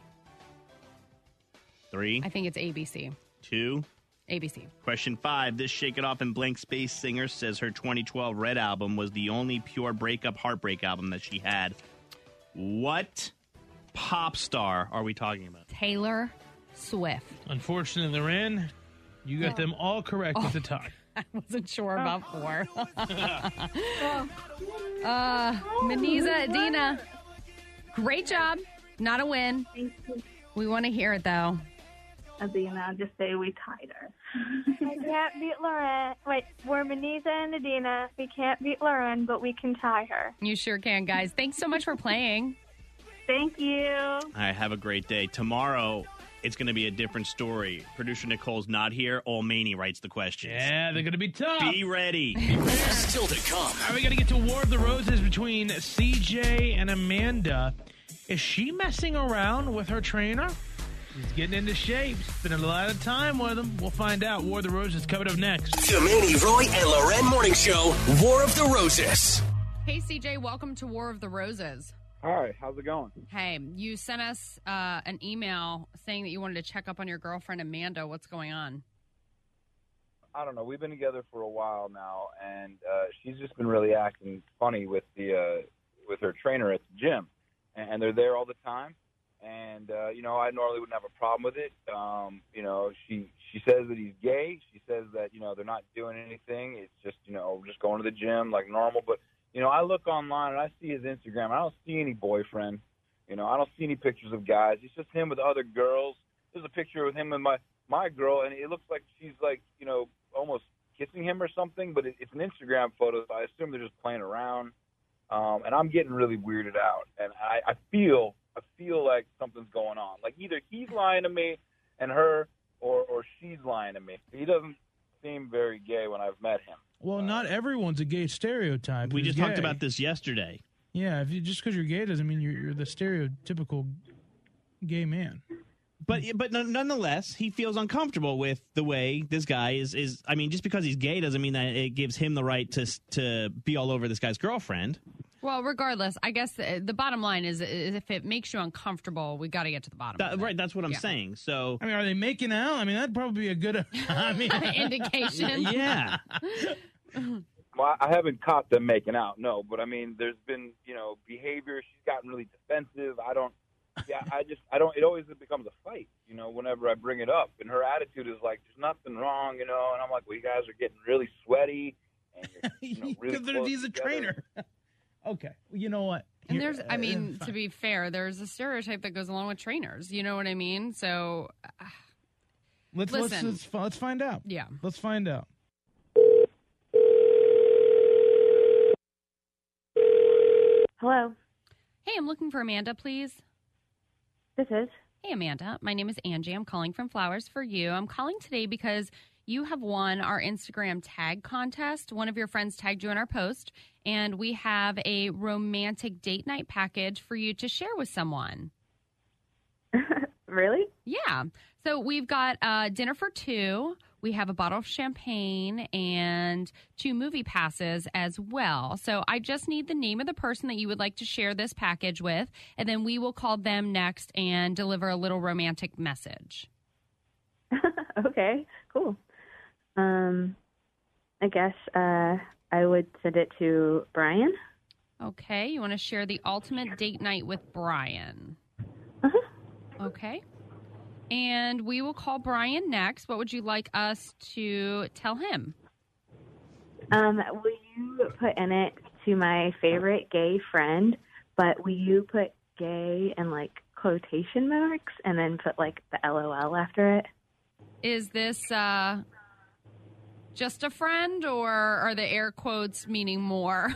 3. I think it's ABC. 2. ABC. Question 5. This Shake It Off and Blank Space singer says her 2012 Red album was the only pure breakup heartbreak album that she had. What pop star are we talking about? Taylor Swift. Unfortunately, Loren, you got them all correct at the time. I wasn't sure about 4. Maniza, Adina. Great job. Not a win. Thank you. We want to hear it, though. Adina, just say we tied her. I can't beat Lauren. Wait, we're Maniza and Adina. We can't beat Lauren, but we can tie her. You sure can, guys. Thanks so much for playing. Thank you. All right, have a great day. Tomorrow, it's going to be a different story. Producer Nicole's not here. Old Maney writes the questions. Yeah, they're going to be tough. Be ready. Still to come. All right, we got to get to War of the Roses between CJ and Amanda. Is she messing around with her trainer? She's getting into shape. Spending a lot of time with him. We'll find out. War of the Roses coming up next. The Manny, Roy, and Loren Morning Show, War of the Roses. Hey, CJ, welcome to War of the Roses. Hi, how's it going? Hey, you sent us an email saying that you wanted to check up on your girlfriend, Amanda. What's going on? I don't know. We've been together for a while now, and she's just been really acting funny with her trainer at the gym. And they're there all the time. And, I normally wouldn't have a problem with it. She says that he's gay. She says that, they're not doing anything. It's just, just going to the gym like normal. But, I look online and I see his Instagram. I don't see any boyfriend. I don't see any pictures of guys. It's just him with other girls. There's a picture with him and my girl, and it looks like she's like, almost kissing him or something. But it's an Instagram photo, so I assume they're just playing around. And I'm getting really weirded out. And I feel like something's going on. Like either he's lying to me and her, or she's lying to me. He doesn't seem very gay when I've met him. Well, not everyone's a gay stereotype. We who's just gay. talked about this yesterday. Yeah, just because you're gay doesn't mean you're the stereotypical gay man. But nonetheless, he feels uncomfortable with the way this guy is. I mean, just because he's gay doesn't mean that it gives him the right to be all over this guy's girlfriend. Well, regardless, I guess the bottom line is if it makes you uncomfortable, we got to get to the bottom of it. Right, that's what I'm saying. So, I mean, are they making out? I mean, that'd probably be a good indication. Yeah. Well, I haven't caught them making out, no. But, I mean, there's been, behavior. She's gotten really defensive. I don't yeah, I don't. It always becomes a fight, whenever I bring it up. And her attitude is like, "There's nothing wrong," And I'm like, "Well, you guys are getting really sweaty, and you're, really close he's a together." trainer. Okay, well, you know what? And there's, to be fair, there's a stereotype that goes along with trainers. You know what I mean? So, Let's find out. Yeah, let's find out. Hello. Hey, I'm looking for Amanda, please. This is. Hey, Amanda. My name is Angie. I'm calling from Flowers for You. I'm calling today because you have won our Instagram tag contest. One of your friends tagged you in our post, and we have a romantic date night package for you to share with someone. Really? Yeah. So we've got dinner for two. We have a bottle of champagne and 2 movie passes as well. So I just need the name of the person that you would like to share this package with, and then we will call them next and deliver a little romantic message. Okay, cool. I guess I would send it to Brian. Okay, you want to share the ultimate date night with Brian. Okay. And we will call Brian next. What would you like us to tell him? Will you put in it to my favorite gay friend, but will you put gay in like quotation marks and then put like the LOL after it? Is this just a friend, or are the air quotes meaning more?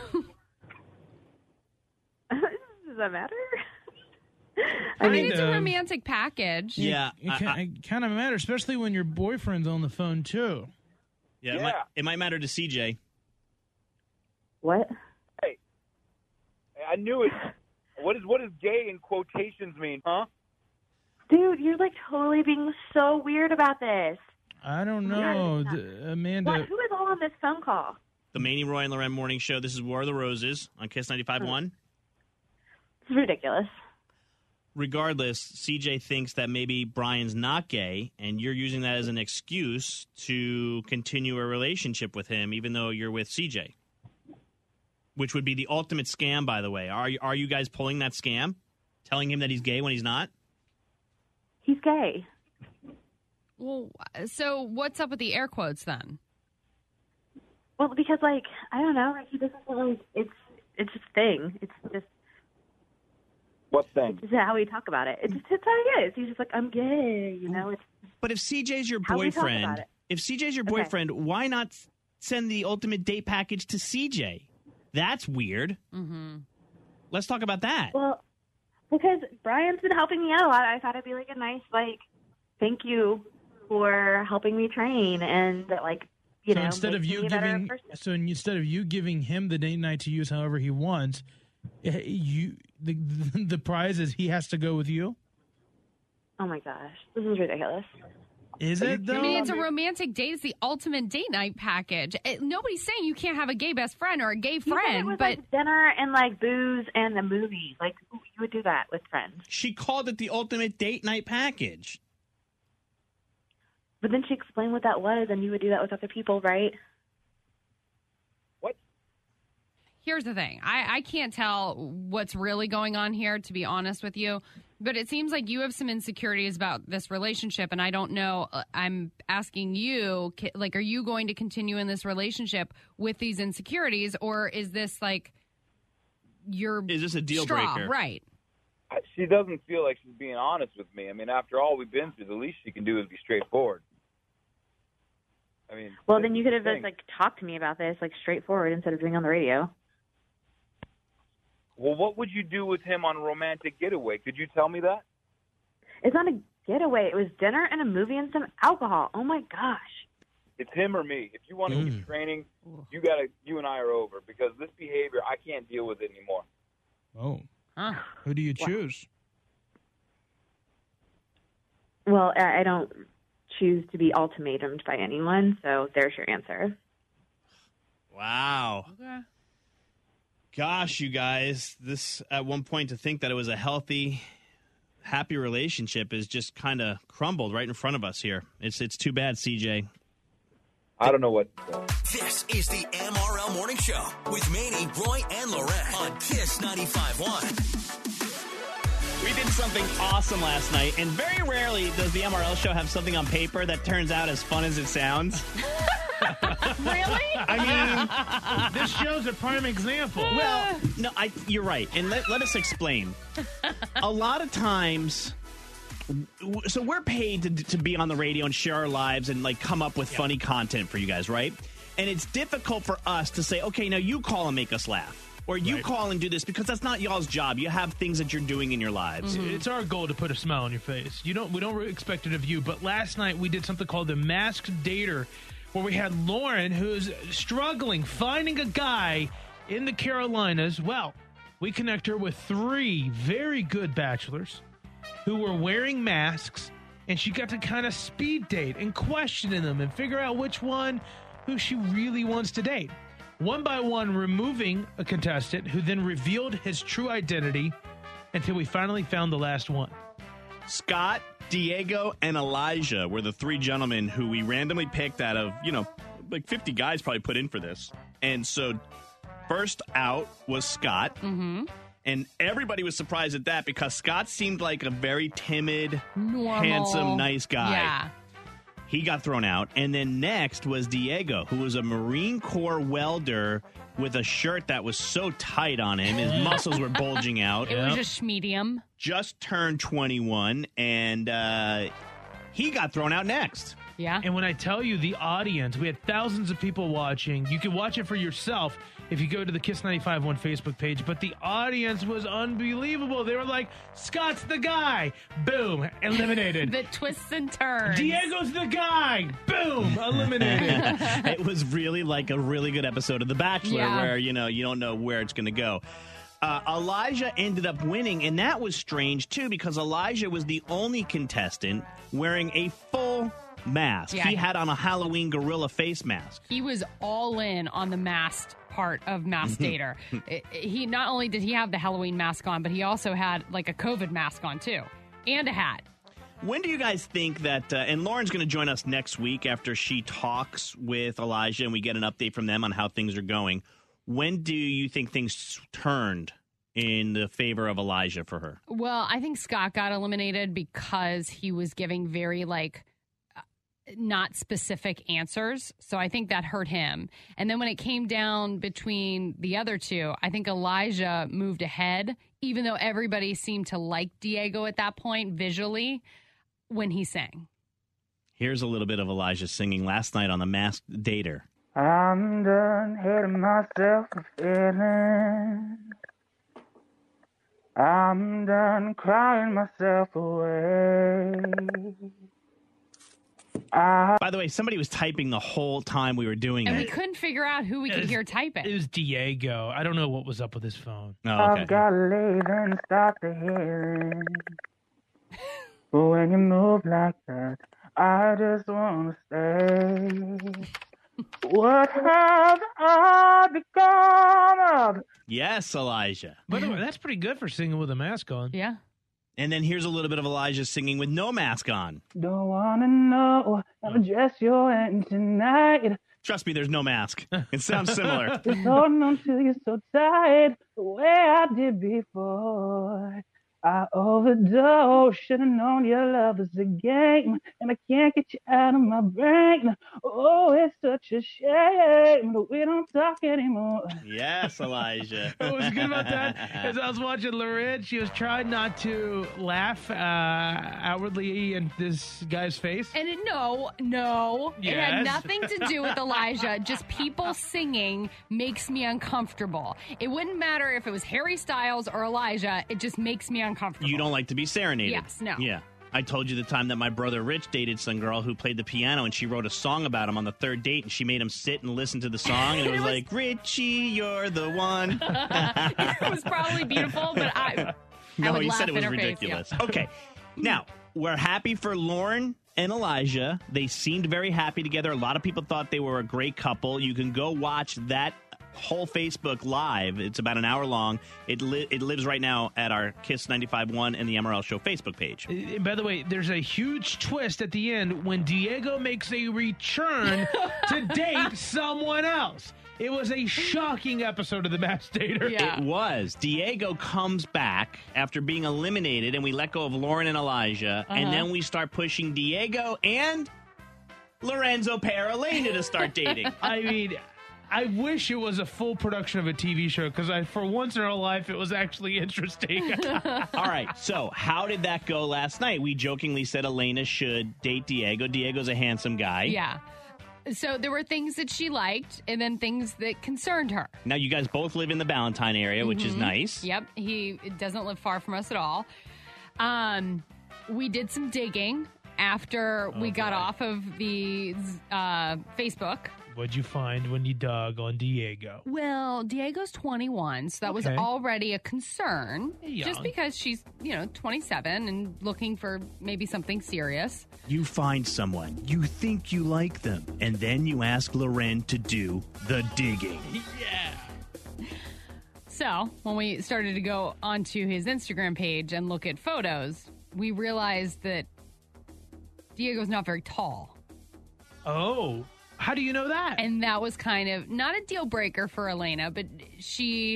Does that matter? I mean, it's a romantic package. Yeah, it kind of matters, especially when your boyfriend's on the phone too. Yeah, it might matter to CJ. What? Hey, I knew it. What does gay in quotations mean, huh? Dude, you're like totally being so weird about this. I don't know, Amanda. What? Who is all on this phone call? The Manny, Roy, and Loren morning show. This is War of the Roses on Kiss 95.1. It's ridiculous. Regardless, CJ thinks that maybe Brian's not gay, and you're using that as an excuse to continue a relationship with him, even though you're with CJ. Which would be the ultimate scam, by the way. Are you guys pulling that scam? Telling him that he's gay when he's not? He's gay. Well, so what's up with the air quotes then? Well, because like I don't know, like he doesn't like it's just a thing. It's just what thing? It's just how we talk about it. It's how he is. He's just like, I'm gay, It's but if CJ's your how we talk boyfriend, about it. Why not send the ultimate date package to CJ? That's weird. Mm-hmm. Let's talk about that. Well, because Brian's been helping me out a lot. I thought it'd be like a nice thank you for helping me train and instead of you giving him the date night to use however he wants, the prize is he has to go with you. Oh my gosh, this is ridiculous. Is it though? I mean, it's a romantic date. It's the ultimate date night package. Nobody's saying you can't have a gay best friend or a gay friend, with, but dinner and booze and the movies. You would do that with friends. She called it the ultimate date night package. But then she explained what that was, and you would do that with other people, right? What? Here's the thing. I can't tell what's really going on here, to be honest with you. But it seems like you have some insecurities about this relationship, and I don't know. I'm asking you, are you going to continue in this relationship with these insecurities, or is this Is this a deal straw? breaker? Right. She doesn't feel like she's being honest with me. I mean, after all we've been through, the least she can do is be straightforward. I mean, well, then you could have just talked to me about this straightforward instead of doing it on the radio. Well, what would you do with him on a romantic getaway? Could you tell me that? It's not a getaway. It was dinner and a movie and some alcohol. Oh my gosh. It's him or me. If you want to keep training, you and I are over, because this behavior, I can't deal with it anymore. Oh. Who do you choose? Well, I don't choose to be ultimatumed by anyone, so there's your answer. Wow. Okay. Gosh, you guys, this at one point to think that it was a healthy, happy relationship is just kind of crumbled right in front of us here. It's too bad, CJ. I don't know what. This is the MRL Morning Show with Manny, Roy, and Loren on Kiss 95.1. We did something awesome last night, and very rarely does the MRL show have something on paper that turns out as fun as it sounds. Really? I mean, this show's a prime example. Well, no, you're right. And let us explain. A lot of times, so we're paid to be on the radio and share our lives and like come up with funny content for you guys, right? And it's difficult for us to say, okay, now you call and make us laugh. Or you call and do this, because that's not y'all's job. You have things that you're doing in your lives. Mm-hmm. It's our goal to put a smile on your face. We don't expect it of you. But last night we did something called the Masked Dater, where we had Lauren, who's struggling finding a guy in the Carolinas. Well, we connect her with 3 very good bachelors who were wearing masks, and she got to kind of speed date and question them and figure out which one who she really wants to date. One by one, removing a contestant who then revealed his true identity until we finally found the last one. Scott, Diego, and Elijah were the 3 gentlemen who we randomly picked out of, like 50 guys probably put in for this. And so first out was Scott. Mm-hmm. And everybody was surprised at that because Scott seemed like a very timid, normal, handsome, nice guy. Yeah. He got thrown out. And then next was Diego, who was a Marine Corps welder with a shirt that was so tight on him. His muscles were bulging out. It was just medium. Just turned 21, and he got thrown out next. Yeah. And when I tell you the audience, we had thousands of people watching. You can watch it for yourself if you go to the Kiss 95.1 Facebook page. But the audience was unbelievable. They were like, Scott's the guy. Boom. Eliminated. The twists and turns. Diego's the guy. Boom. Eliminated. It was really like a really good episode of The Bachelor where, you don't know where it's going to go. Elijah ended up winning, and that was strange, too, because Elijah was the only contestant wearing a full mask. Yeah. He had on a Halloween gorilla face mask. He was all in on the masked part of Masked Dater. He not only did he have the Halloween mask on, but he also had like a COVID mask on too, and a hat. When do you guys think that, and Lauren's going to join us next week after she talks with Elijah and we get an update from them on how things are going. When do you think things turned in the favor of Elijah for her? Well, I think Scott got eliminated because he was giving very not specific answers. So I think that hurt him. And then when it came down between the other 2, I think Elijah moved ahead, even though everybody seemed to like Diego at that point visually when he sang. Here's a little bit of Elijah singing last night on The Masked Dater. I'm done hating myself for feeling. I'm done crying myself away. By the way, somebody was typing the whole time we were doing And it. we couldn't figure out who we could hear type it. It was Diego. I don't know what was up with his phone. Oh, okay. I've got to leave and start the healing. But when you move like that, I just want to stay. What have I become of? Yes, Elijah. By the way, that's pretty good for singing with a mask on. Yeah. And then here's a little bit of Elijah singing with no mask on. Don't wanna know how dress you're in tonight. Trust me, there's no mask. It sounds similar. Just holding on to you so tight, the way I did before. I overdosed, should've known your love was a game, and I can't get you out of my brain. Oh, it's such a shame that we don't talk anymore. Yes, Elijah. What was good about that? As I was watching Lorette, she was trying not to laugh outwardly in this guy's face. And no, it had Yes. nothing to do with Elijah. Just people singing makes me uncomfortable. It wouldn't matter if it was Harry Styles or Elijah. It just makes me uncomfortable. You don't like to be serenaded. Yes, no. Yeah. I told you the time that my brother Rich dated some girl who played the piano, and she wrote a song about him on the 3rd date, and she made him sit and listen to the song, and it was like, Richie, you're the one. It was probably beautiful, but I No, would he laugh said it in was her ridiculous. face, yeah. Okay. Now, we're happy for Lauren and Elijah. They seemed very happy together. A lot of people thought they were a great couple. You can go watch that whole Facebook Live. It's about an hour long. It lives right now at our Kiss 95.1 and the MRL Show Facebook page. By the way, there's a huge twist at the end when Diego makes a return to date someone else. It was a shocking episode of The Masked Dater. It was. Diego comes back after being eliminated, and we let go of Lauren and Elijah, and then we start pushing Diego and Lorenzo pair Elena to start dating. I mean, I wish it was a full production of a TV show, because for once in our life, it was actually interesting. All right, so how did that go last night? We jokingly said Elena should date Diego. Diego's a handsome guy. Yeah. So there were things that she liked and then things that concerned her. Now, you guys both live in the Ballantyne area, which is nice. Yep. He doesn't live far from us at all. We did some digging after we got off of the Facebook. What'd you find when you dug on Diego? Well, Diego's 21, so that was already a concern. Young. Just because she's, 27 and looking for maybe something serious. You find someone, you think you like them, and then you ask Loren to do the digging. Yeah. So, when we started to go onto his Instagram page and look at photos, we realized that Diego's not very tall. Oh, how do you know that? And that was kind of not a deal breaker for Elena, but she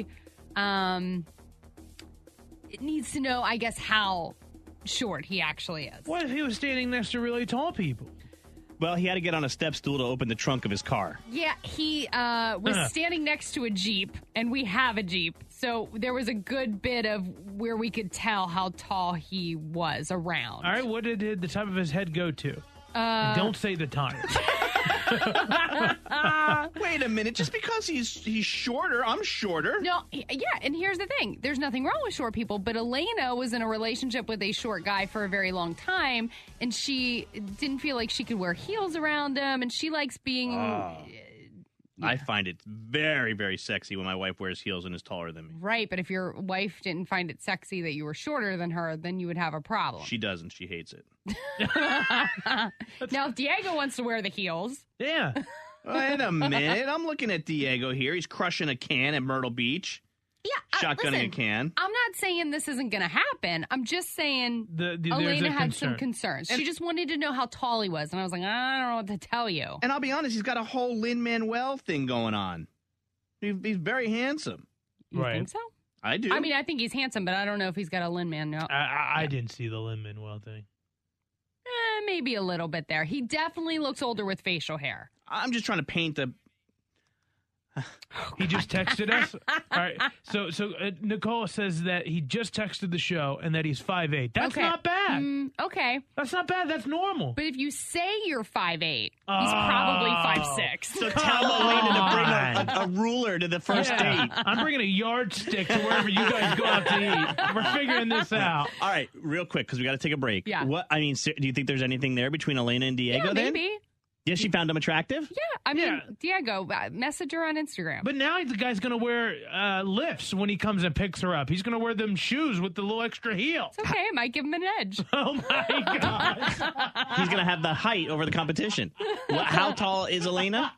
needs to know, I guess, how short he actually is. What if he was standing next to really tall people? Well, he had to get on a step stool to open the trunk of his car. Yeah, he was standing next to a Jeep, and we have a Jeep. So there was a good bit of where we could tell how tall he was around. All right, what did the top of his head go to? And don't say the tires. Wait a minute. Just because he's shorter, I'm shorter. No, yeah, and here's the thing. There's nothing wrong with short people, but Elena was in a relationship with a short guy for a very long time, and she didn't feel like she could wear heels around him, and she likes being... I find it very, very sexy when my wife wears heels and is taller than me. Right, but if your wife didn't find it sexy that you were shorter than her, then you would have a problem. She doesn't. She hates it. Now, if Diego wants to wear the heels... Yeah. Wait a minute. I'm looking at Diego here. He's crushing a can at Myrtle Beach. Yeah, shotgunning listen, a can. I'm not saying this isn't going to happen. I'm just saying Elena had some concerns. She just wanted to know how tall he was, and I was like, I don't know what to tell you. And I'll be honest, he's got a whole Lin-Manuel thing going on. He's very handsome. You think so? I do. I mean, I think he's handsome, but I don't know if he's got a Lin-Manuel. I didn't see the Lin-Manuel thing. Maybe a little bit there. He definitely looks older with facial hair. I'm just trying to paint the... He just texted us. All right. So Nicole says that he just texted the show and that he's 5'8". That's not bad. Okay. That's not bad. That's normal. But if you say you're 5'8", he's probably 5'6". So tell Elena to bring a ruler to the first date. I'm bringing a yardstick to wherever you guys go out to eat. We're figuring this out. All right, real quick, because we got to take a break. Yeah. Do you think there's anything there between Elena and Diego then? Maybe. Yeah, she found him attractive? Yeah, I mean, Diego, message her on Instagram. But now the guy's going to wear lifts when he comes and picks her up. He's going to wear them shoes with the little extra heel. It's okay. It might give him an edge. Oh, my God. He's going to have the height over the competition. How tall is Elena?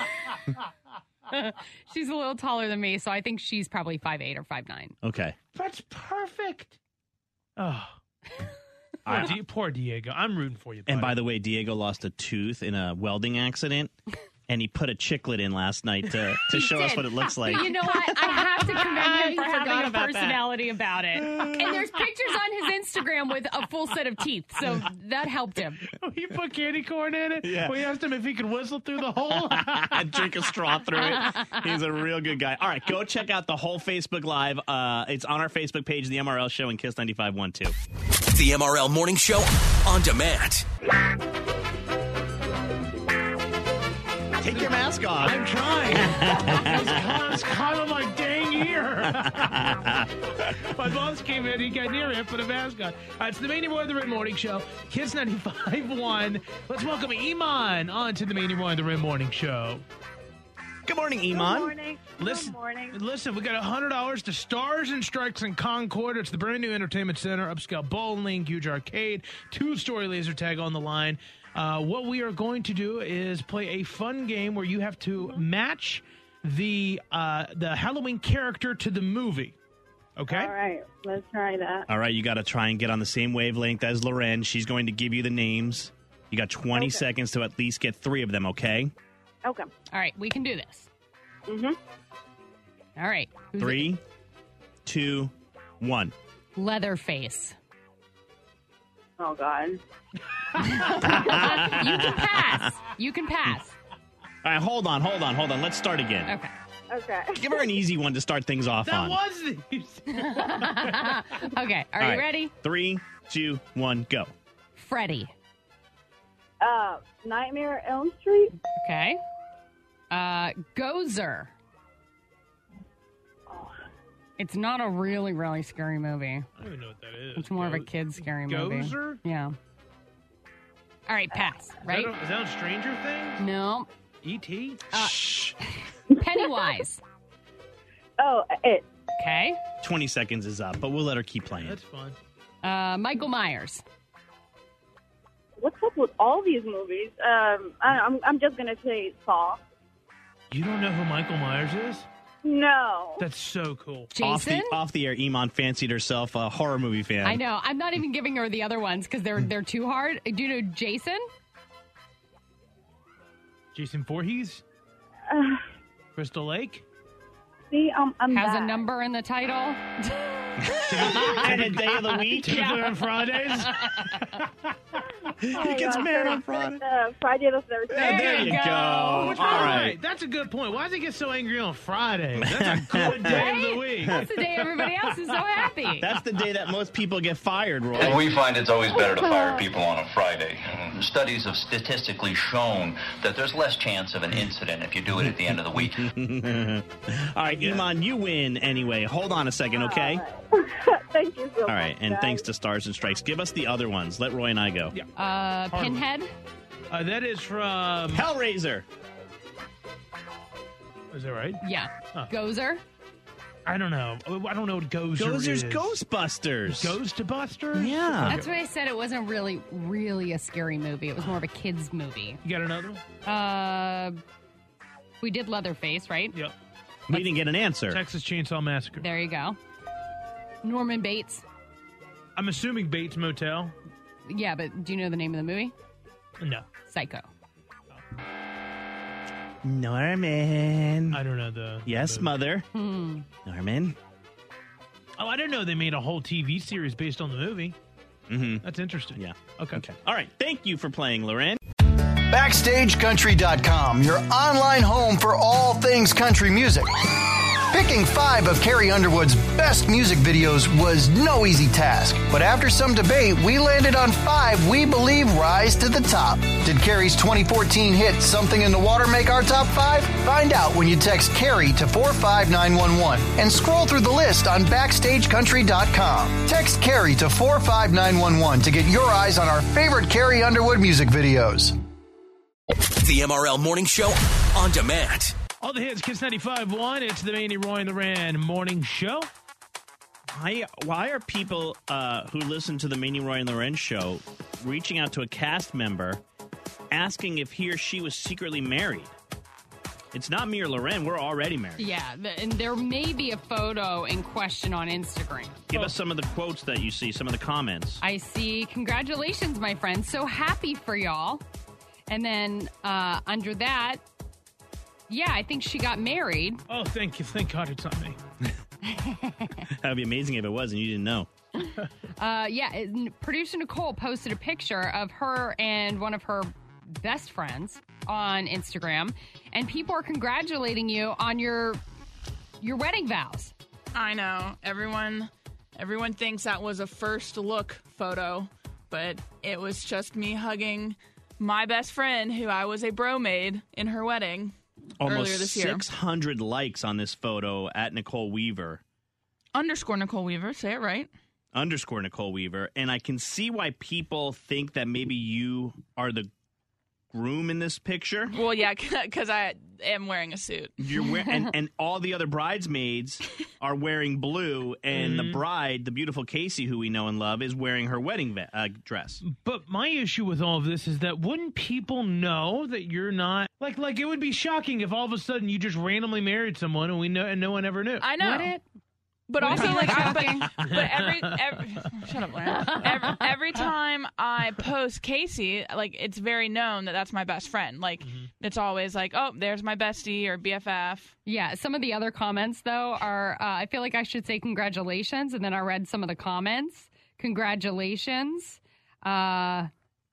She's a little taller than me, so I think she's probably 5'8" or 5'9". Okay. That's perfect. Oh. Poor Diego. I'm rooting for you, buddy. And by the way, Diego lost a tooth in a welding accident, and he put a chiclet in last night to show us what it looks like. But you know what? I have to commend him for having a personality about it. And there's pictures on his Instagram with a full set of teeth, so that helped him. He put candy corn in it? Yeah. We asked him if he could whistle through the hole. And drink a straw through it. He's a real good guy. All right, go check out the whole Facebook Live. It's on our Facebook page, The MRL Show, and Kiss 95.1 too. The MRL Morning Show on demand. Take your mask off. I'm trying. It's kind of my dang ear. My boss came in. He got near it. Put a mask on. It's the Mania Boy of the Red Morning Show. Kiss 95.1. Let's welcome Iman on to the Mania Boy of the Red Morning Show. Good morning, Iman. Good morning. Listen, Good morning. Listen, we got $100 to Stars and Strikes in Concord. It's the brand new entertainment center, upscale bowling, huge arcade, 2-story laser tag on the line. What we are going to do is play a fun game where you have to match the Halloween character to the movie. Okay? All right. Let's try that. All right, you got to try and get on the same wavelength as Loren. She's going to give you the names. You got 20 seconds to at least get 3 of them, okay? Okay. All right, we can do this. Mhm. All right. 3, 2, 1. Leatherface. Oh God. You can pass. You can pass. All right, hold on. Let's start again. Okay. Okay. Give her an easy one to start things off on. Okay. Are All you ready? 3, 2, 1, go. Freddy. Nightmare on Elm Street. Okay. Gozer. It's not a really, really scary movie. I don't even know what that is. It's more of a kid's scary movie. Gozer? Yeah. All right, pass. Right? Is that on Stranger Things? No. E.T.? Shh. Pennywise. Oh, it. Okay. 20 seconds is up, but we'll let her keep playing. That's fun. Michael Myers. What's up with all these movies? I'm just gonna say Saw. You don't know who Michael Myers is? No. That's so cool. Jason? Off the air, Iman fancied herself a horror movie fan. I know. I'm not even giving her the other ones because they're too hard. Do you know Jason? Jason Voorhees? Crystal Lake? See, I'm Has bad. a number in the title. And a day of the week? Tuesday and Fridays? He gets mad on Friday. Friday the 13th. There you go. All right. That's a good point. Why does he get so angry on Friday? That's a good day of the week. That's the day everybody else is so happy. That's the day that most people get fired, Roy. And we find it's always better to fire people on a Friday. Studies have statistically shown that there's less chance of an incident if you do it at the end of the week. All right, Iman, you win anyway. Hold on a second, okay? Thank you so much. All right, and guys. thanks to Stars and Strikes. Give us the other ones. Let Roy and I go. Yeah. Pinhead. That is from Hellraiser. Is that right? Yeah. Huh. Gozer. I don't know. I don't know what Gozer Gozer's is. Ghostbusters. Ghostbusters? Yeah. That's why I said it wasn't really a scary movie. It was more of a kid's movie. You got another one? We did Leatherface, right? Yep. We didn't get an answer. Texas Chainsaw Massacre. There you go. Norman Bates. I'm assuming Bates Motel. Yeah, but do you know the name of the movie? No. Psycho. Norman. I don't know the... Yes, the- mother. Norman. Oh, I didn't know they made a whole TV series based on the movie. Mm-hmm. That's interesting. Yeah. Okay. All right. Thank you for playing, Loren. BackstageCountry.com, your online home for all things country music. Picking 5 of Carrie Underwood's best music videos was no easy task, but after some debate, we landed on 5 we believe rise to the top. Did Carrie's 2014 hit Something in the Water make our top 5? Find out when you text Carrie to 45911 and scroll through the list on BackstageCountry.com. Text Carrie to 45911 to get your eyes on our favorite Carrie Underwood music videos. The MRL Morning Show on demand. All the hits, Kiss 95.1. It's the Manny, Roy, and Loren Morning Show. Why are people who listen to the Manny, Roy, and Loren show reaching out to a cast member asking if he or she was secretly married? It's not me or Loren. We're already married. Yeah, and there may be a photo in question on Instagram. Give us some of the quotes that you see, some of the comments. I see, congratulations, my friend. So happy for y'all. And then under that, yeah, I think she got married. Oh, thank you. Thank God it's not me. That would be amazing if it was and you didn't know. Producer Nicole posted a picture of her and one of her best friends on Instagram, and people are congratulating you on your wedding vows. I know. Everyone thinks that was a first look photo, but it was just me hugging my best friend who I was a bro-maid in her wedding earlier Almost this year. 600 likes on this photo at Nicole Weaver. _ Nicole Weaver, say it right. _ Nicole Weaver. And I can see why people think that maybe you are the groom in this picture. Well, yeah, because I am wearing a suit. You're and all the other bridesmaids are wearing blue, and the bride, the beautiful Casey, who we know and love, is wearing her wedding dress. But my issue with all of this is that wouldn't people know that you're not like it would be shocking if all of a sudden you just randomly married someone and no one ever knew. I know. Would it? But Would it also, be like, shocking? shut up, Lauren. Every time I post Casey, like, it's very known that that's my best friend. Like, It's always like, oh, there's my bestie or BFF. Yeah, some of the other comments, though, are I feel like I should say congratulations, and then I read some of the comments. Congratulations. I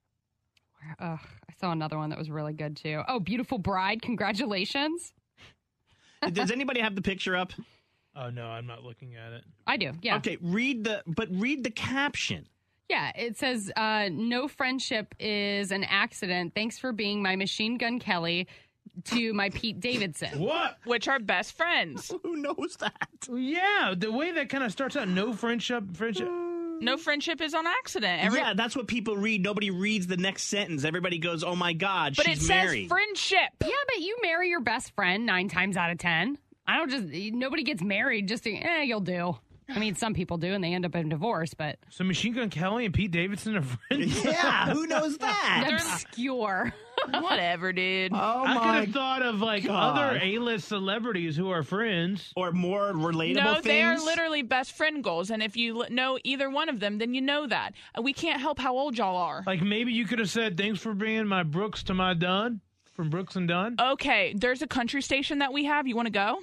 saw another one that was really good, too. Oh, beautiful bride. Congratulations. Does anybody have the picture up? Oh, no, I'm not looking at it. I do, yeah. Okay, read the caption. Yeah, it says, no friendship is an accident. Thanks for being my Machine Gun Kelly to my Pete Davidson. What? Which are best friends. Who knows that? Yeah, the way that kind of starts out, no friendship. No friendship is on accident. Yeah, that's what people read. Nobody reads the next sentence. Everybody goes, oh my God, but she's it married. says friendship. Yeah, but you marry your best friend 9 times out of 10. Nobody gets married just to, you'll do. I mean, some people do, and they end up in divorce, but... So Machine Gun Kelly and Pete Davidson are friends? Yeah, who knows that? Obscure. Whatever, dude. Oh, I my could have thought of, like, God. other A-list celebrities who are friends. Or more relatable No, things. they are literally best friend goals, and if you know either one of them, then you know that. We can't help how old y'all are. Like, maybe you could have said, thanks for bringing my Brooks to my Dunn, from Brooks and Dunn. Okay, there's a country station that we have. You want to go?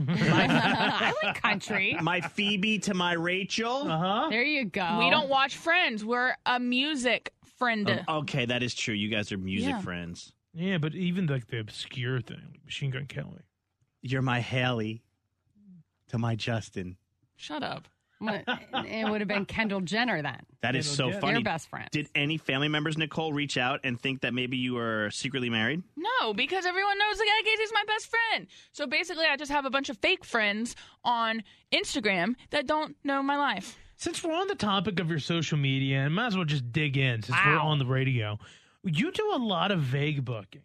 I like country. My Phoebe to my Rachel. Uh-huh. There you go. We don't watch Friends. We're a music friend. Okay, that is true. You guys are music Yeah. friends. Yeah, but even like the obscure thing, like Machine Gun Kelly. You're my Haley to my Justin. Shut up. It would have been Kendall Jenner then. That is so funny. They're best friends. Did any family members, Nicole, reach out and think that maybe you were secretly married? No, because everyone knows the guy Casey's my best friend. So basically, I just have a bunch of fake friends on Instagram that don't know my life. Since we're on the topic of your social media, and might as well just dig in since we're on the radio. You do a lot of vague booking.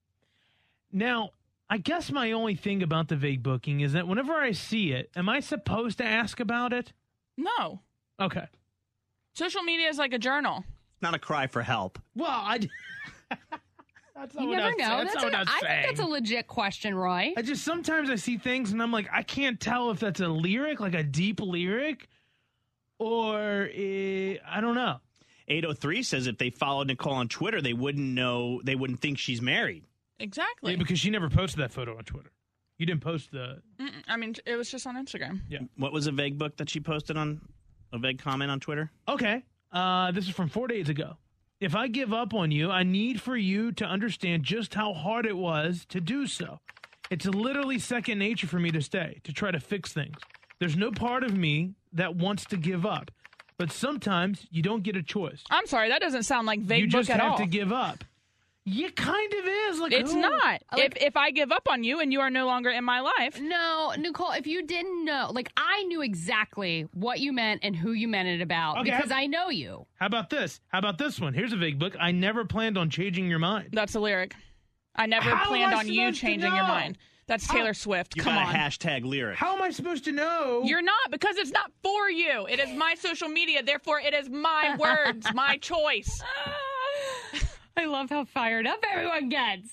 Now, I guess my only thing about the vague booking is that whenever I see it, am I supposed to ask about it? No. Okay. Social media is like a journal. Not a cry for help. Well, that's not You what never I'm know. saying. That's not what I'm I think saying. that's a legit question, Roy. Sometimes I see things and I'm like, I can't tell if that's a lyric, like a deep lyric, or I don't know. 803 says if they followed Nicole on Twitter, they wouldn't think she's married. Exactly. Yeah, because she never posted that photo on Twitter. You didn't post the... I mean, it was just on Instagram. Yeah. What was a vague book that she posted on a vague comment on Twitter? Okay. This is from 4 days ago. If I give up on you, I need for you to understand just how hard it was to do so. It's literally second nature for me to stay, to try to fix things. There's no part of me that wants to give up. But sometimes you don't get a choice. I'm sorry, that doesn't sound like vague You book just at have all. to give up. It kind of is. Like It's not. If I give up on you and you are no longer in my life. No, Nicole, if you didn't know, like I knew exactly what you meant and who you meant it about Okay. because I know you. How about this? How about this one? Here's a vague book. I never planned on changing your mind. That's a lyric. I never How am planned I on you supposed to changing your know? mind. That's Taylor Swift. You Come got on. a hashtag lyric. How am I supposed to know? You're not, because it's not for you. It is my social media. Therefore, it is my words, my choice. I love how fired up everyone gets.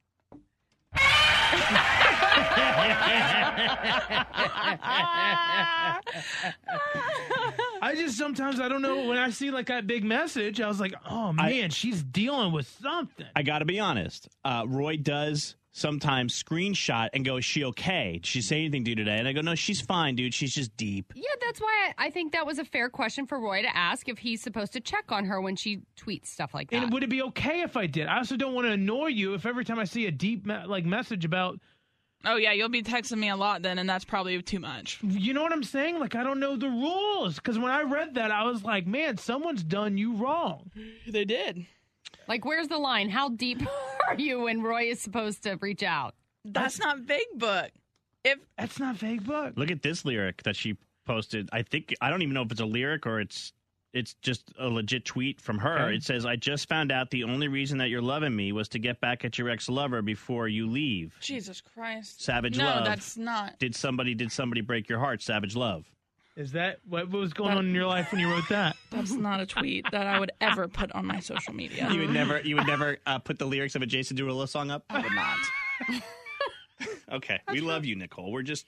Sometimes I don't know, when I see like that big message, I was like, oh man, she's dealing with something. I got to be honest. Roy does sometimes screenshot and go, is she okay? Did she say anything to you today? And I go, no, she's fine, dude. She's just deep. Yeah, that's why I think that was a fair question for Roy to ask if he's supposed to check on her when she tweets stuff like that. And would it be okay if I did? I also don't want to annoy you if every time I see a deep message about... Oh, yeah, you'll be texting me a lot then, and that's probably too much. You know what I'm saying? Like, I don't know the rules. Because when I read that, I was like, man, someone's done you wrong. They did. Like, where's the line? How deep are you when Roy is supposed to reach out? That's not vague book. That's not vague book. Look at this lyric that she posted. I don't even know if it's a lyric or it's just a legit tweet from her. Okay. It says, I just found out the only reason that you're loving me was to get back at your ex-lover before you leave. Jesus Christ. Savage no, love. No, that's not. Did somebody break your heart? Savage love. Is that what was going on in your life when you wrote that? That's not a tweet that I would ever put on my social media. You would never put the lyrics of a Jason Derulo song up? I would not. Okay, we love you, Nicole. We're just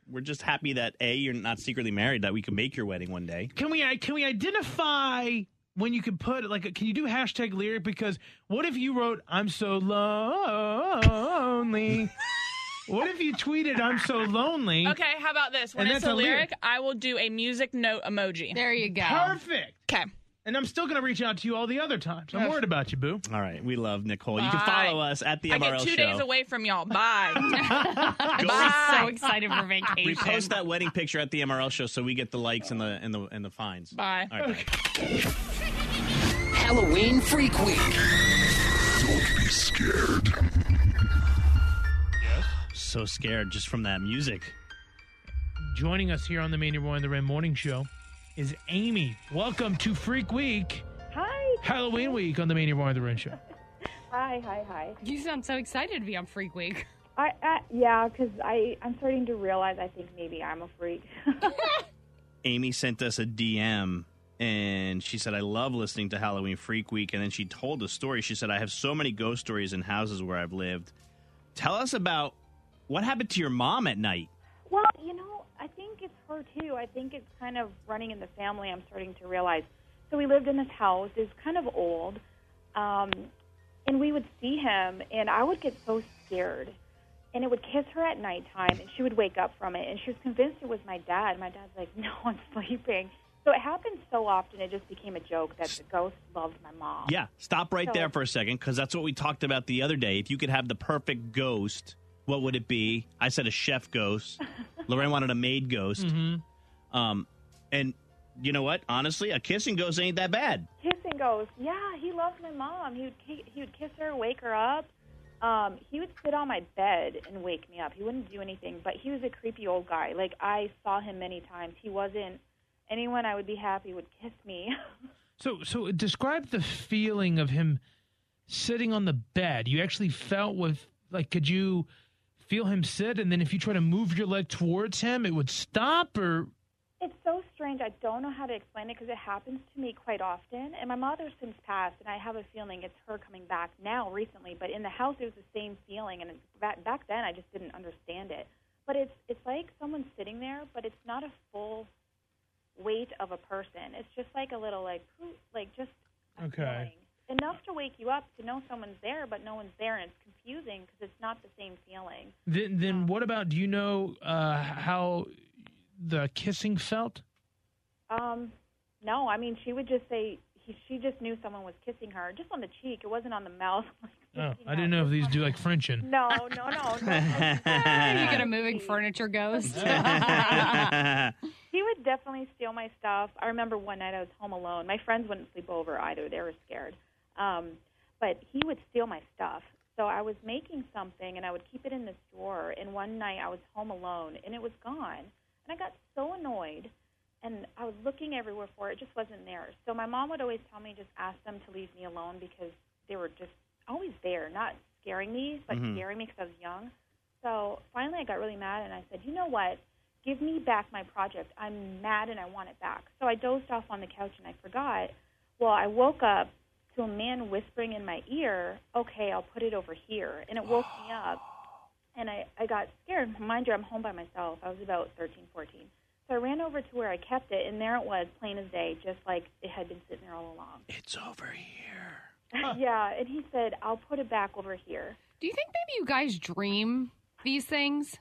you're not secretly married, that we can make your wedding one day. Can we identify when you can put can you do hashtag lyric? Because what if you wrote "I'm so lonely"? What if you tweeted "I'm so lonely"? Okay, how about this? When And it's that's a a lyric, I will do a music note emoji. There you go. Perfect. Okay. And I'm still going to reach out to you all the other times. I'm worried about you, boo. All right. We love Nicole. You can Bye. follow us at the I MRL get 2 Show. days away from y'all. Bye. I'm so excited for vacation. We post that wedding picture at the MRL Show so we get the likes and the fines. Bye. All right, bye. Halloween Freak Week. Don't be scared. So scared just from that music. Joining us here on the Manny Roy and the Red Morning Show is Amy. Welcome to Freak Week. Hi. Halloween week on the Manny Roy and the Red Show. Hi. You sound so excited to be on Freak Week. Yeah, because I'm starting to realize I think maybe I'm a freak. Amy sent us a DM and she said, I love listening to Halloween Freak Week. And then she told a story. She said, I have so many ghost stories in houses where I've lived. Tell us about what happened to your mom at night. Well, I think it's her too. I think it's kind of running in the family. I'm starting to realize. So we lived in this house. It's kind of old. And we would see him, and I would get so scared. And it would kiss her at nighttime, and she would wake up from it. And she was convinced it was my dad. My dad's like, no, I'm sleeping. So it happened so often, it just became a joke that the ghost loved my mom. Yeah, stop right there for a second, because that's what we talked about the other day. If you could have the perfect ghost, what would it be? I said a chef ghost. Lorraine wanted a maid ghost. Mm-hmm. And you know what? Honestly, a kissing ghost ain't that bad. Kissing ghost. Yeah, he loved my mom. He would kiss her, wake her up. He would sit on my bed and wake me up. He wouldn't do anything, but he was a creepy old guy. Like, I saw him many times. He wasn't anyone I would be happy would kiss me. So describe the feeling of him sitting on the bed. You actually felt could you feel him sit, and then if you try to move your leg towards him, it would stop, or? It's so strange. I don't know how to explain it because it happens to me quite often. And my mother's since passed, and I have a feeling it's her coming back now recently. But in the house, it was the same feeling. And back then, I just didn't understand it. But it's like someone sitting there, but it's not a full weight of a person. It's just like a little, just a feeling. Enough to wake you up to know someone's there, but no one's there. And it's confusing because it's not the same feeling. Then what about, do you know how the kissing felt? No, I mean, she would just say she just knew someone was kissing her, just on the cheek. It wasn't on the mouth. Oh, I didn't know if these do like Frenching. No. You got a moving furniture ghost. He would definitely steal my stuff. I remember one night I was home alone. My friends wouldn't sleep over either. They were scared. But he would steal my stuff. So I was making something, and I would keep it in this drawer. And one night I was home alone, and it was gone. And I got so annoyed, and I was looking everywhere for it. It just wasn't there. So my mom would always tell me just ask them to leave me alone because they were just always there, not scaring me, but scaring me because I was young. So finally I got really mad, and I said, you know what? Give me back my project. I'm mad, and I want it back. So I dozed off on the couch, and I forgot. Well, I woke up to a man whispering in my ear, okay, I'll put it over here. And it woke me up. And I got scared. Mind you, I'm home by myself. I was about 13, 14. So I ran over to where I kept it, and there it was, plain as day, just like it had been sitting there all along. It's over here. Yeah, and he said, I'll put it back over here. Do you think maybe you guys dream these things?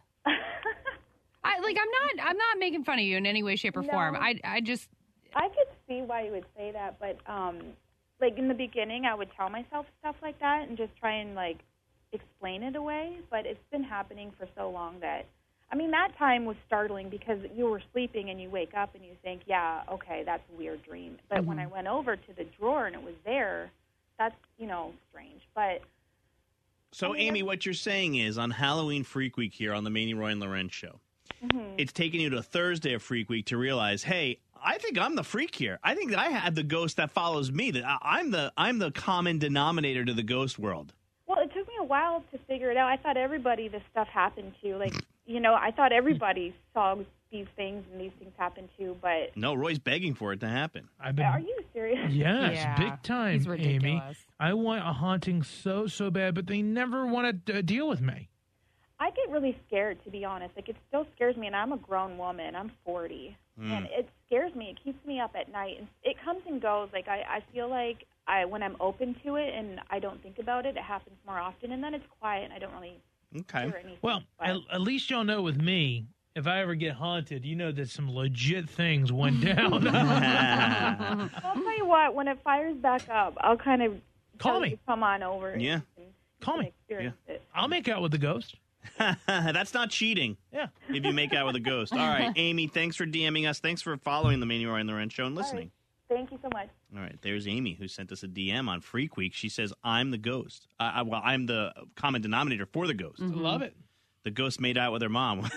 I'm not making fun of you in any way, shape, or form. I could see why you would say that, but in the beginning, I would tell myself stuff like that and just try and explain it away. But it's been happening for so long that, that time was startling because you were sleeping and you wake up and you think, yeah, okay, that's a weird dream. But when I went over to the drawer and it was there, that's strange. But so, Amy, what you're saying is on Halloween Freak Week here on the Manny Roy and Lorenz show, it's taken you to Thursday of Freak Week to realize, hey, I think I'm the freak here. I think that I have the ghost that follows me. That I'm the common denominator to the ghost world. Well, it took me a while to figure it out. I thought everybody this stuff happened to. I thought everybody saw these things and these things happen to, but no, Roy's begging for it to happen. Are you serious? Yes, big time, He's ridiculous. Amy. I want a haunting so bad, but they never want to deal with me. I get really scared, to be honest. It still scares me, and I'm a grown woman. I'm 40. and it scares me. It keeps me up at night, and it comes and goes. Like I feel like when I'm open to it and I don't think about it, it happens more often, and then it's quiet, and I don't really hear anything. Well, at least y'all know with me, if I ever get haunted, you know that some legit things went down. I'll tell you what, when it fires back up, I'll kind of Call me. Come on over. Yeah. And Call me. experience it. I'll make out with the ghost. That's not cheating. Yeah. If you make out with a ghost. All right, Amy, thanks for DMing us. Thanks for following the Manny Roy and Loren show and listening. Thank you so much. All right, there's Amy who sent us a DM on Freak Week. She says, I'm the ghost. Well, I'm the common denominator for the ghost. Love it. The ghost made out with her mom.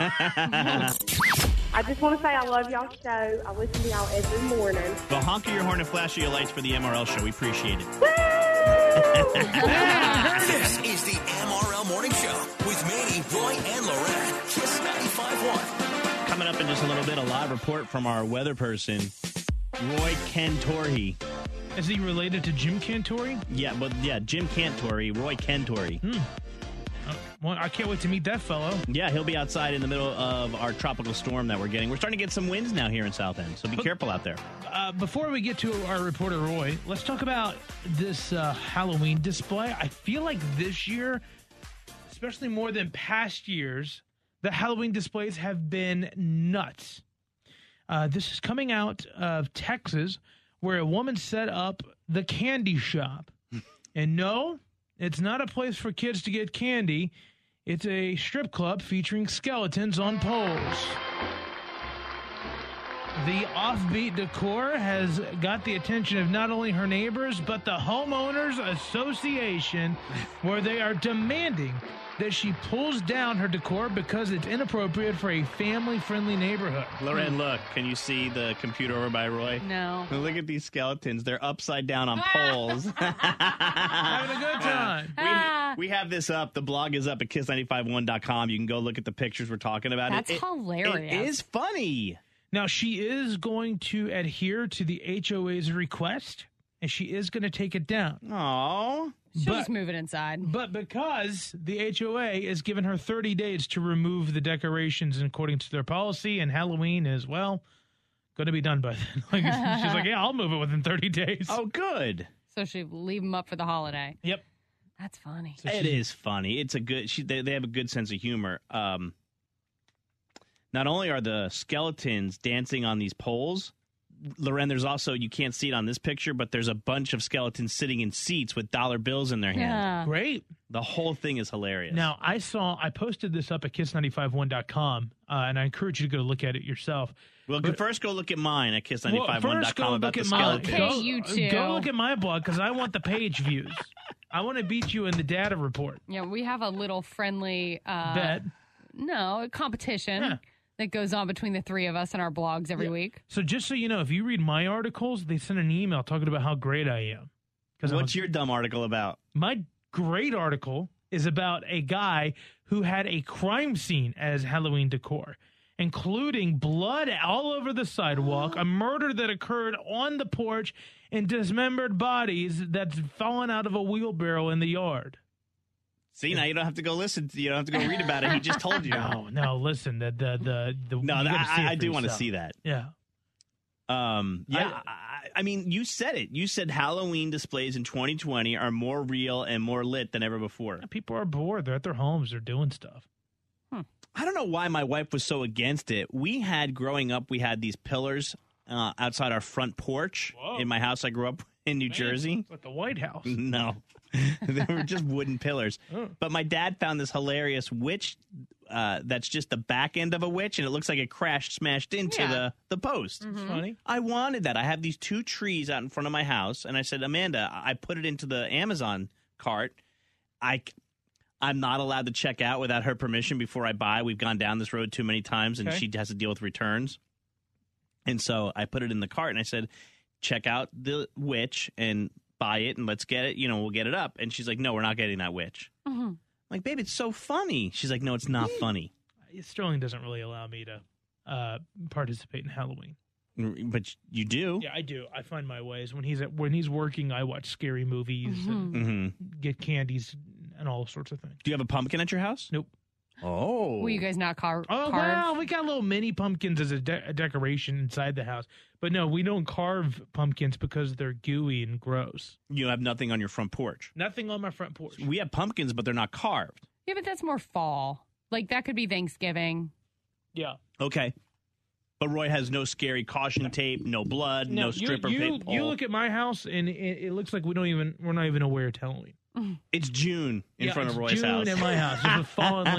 I just want to say I love y'all's show. I listen to y'all every morning. Well, honk your horn and flash your lights for the MRL show. We appreciate it. This is the MRL Morning Show with Manny, Roy, and Loren. Kiss 95.1. Coming up in just a little bit, a live report from our weather person, Roy Cantori. Is he related to Jim Cantori? Yeah, Jim Cantori, Roy Cantori. Well, I can't wait to meet that fellow. Yeah, he'll be outside in the middle of our tropical storm that we're getting. We're starting to get some winds now here in South End, so be careful out there. Before we get to our reporter, Roy, let's talk about this Halloween display. I feel like this year, especially more than past years, the Halloween displays have been nuts. This is coming out of Texas, where a woman set up the candy shop. And no, it's not a place for kids to get candy. It's a strip club featuring skeletons on poles. The offbeat decor has got the attention of not only her neighbors, but the Homeowners Association, where they are demanding that she pulls down her decor because it's inappropriate for a family-friendly neighborhood. Loren, look, can you see the computer over by Roy? No. Look at these skeletons. They're upside down on poles. Having a good time. We have this up. The blog is up at kiss951.com. You can go look at the pictures we're talking about. That's hilarious. It is funny. Now, she is going to adhere to the HOA's request, and she is going to take it down. Aww. She'll just move it inside. But because the HOA is giving her 30 days to remove the decorations according to their policy, and Halloween is, well, going to be done by then. She's like, yeah, I'll move it within 30 days. Oh, good. So she leave them up for the holiday. Yep. That's funny. So it is funny. It's a good. They have a good sense of humor. Not only are the skeletons dancing on these poles, Loren, there's also, you can't see it on this picture, but there's a bunch of skeletons sitting in seats with dollar bills in their hand. Yeah. Great. The whole thing is hilarious. Now, I posted this up at kiss951.com, and I encourage you to go look at it yourself. Well, first go look at mine at kiss951.com about the skeletons. Okay, you two. Go look at my blog, because I want the page views. I want to beat you in the data report. Yeah, we have a little friendly Bet. No, competition that goes on between the three of us and our blogs every week. So just so you know, if you read my articles, they send an email talking about how great I am. What's your dumb article about? My great article is about a guy who had a crime scene as Halloween decor, including blood all over the sidewalk, a murder that occurred on the porch, and dismembered bodies that's fallen out of a wheelbarrow in the yard. See, now you don't have to go listen. You don't have to go read about it. He just told you. No, listen. I do want to see that. Yeah. I mean, you said it. You said Halloween displays in 2020 are more real and more lit than ever before. People are bored. They're at their homes. They're doing stuff. I don't know why my wife was so against it. Growing up, we had these pillars outside our front porch in my house. I grew up in New Jersey. It's like the White House. No. They were just wooden pillars. But my dad found this hilarious witch that's just the back end of a witch, and it looks like it smashed into the post. Mm-hmm. Funny. I wanted that. I have these 2 trees out in front of my house, and I said, Amanda, I put it into the Amazon cart. I'm not allowed to check out without her permission before I buy. We've gone down this road too many times, and she has to deal with returns. And so I put it in the cart, and I said, check out the witch and buy it, and let's get it. We'll get it up. And she's like, no, we're not getting that witch. Mm-hmm. I'm like, babe, it's so funny. She's like, no, it's not funny. Sterling doesn't really allow me to participate in Halloween. But you do. Yeah, I do. I find my ways. When he's working, I watch scary movies and get candies and all sorts of things. Do you have a pumpkin at your house? Nope. Oh. Will you guys not carve? Oh, well, we got little mini pumpkins as a decoration inside the house. But no, we don't carve pumpkins because they're gooey and gross. You have nothing on your front porch. Nothing on my front porch. We have pumpkins, but they're not carved. Yeah, but that's more fall. Like, that could be Thanksgiving. Yeah. Okay. But Roy has no scary caution tape, no blood, no stripper paper. You look at my house, and it looks like we're not even aware of Halloween. It's June in front of Roy's June house. in my house. Just with fallen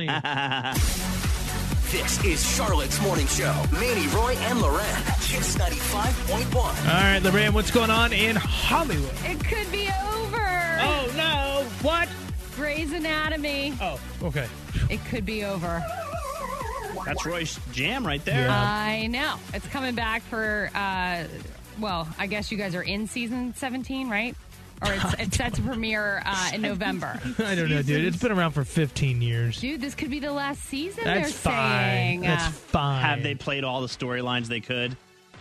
leaves. This is Charlotte's Morning Show. Manny, Roy, and Loren. Kiss 95.1. All right, Loren, what's going on in Hollywood? It could be over. Oh, no. What? Grey's Anatomy. Oh, okay. It could be over. That's Roy's jam right there. I know. It's coming back for, well, I guess you guys are in season 17, right? Or it's set to premiere in November. I don't know, dude. It's been around for 15 years. Dude, this could be the last season, That's they're fine. saying. That's fine. Have they played all the storylines they could?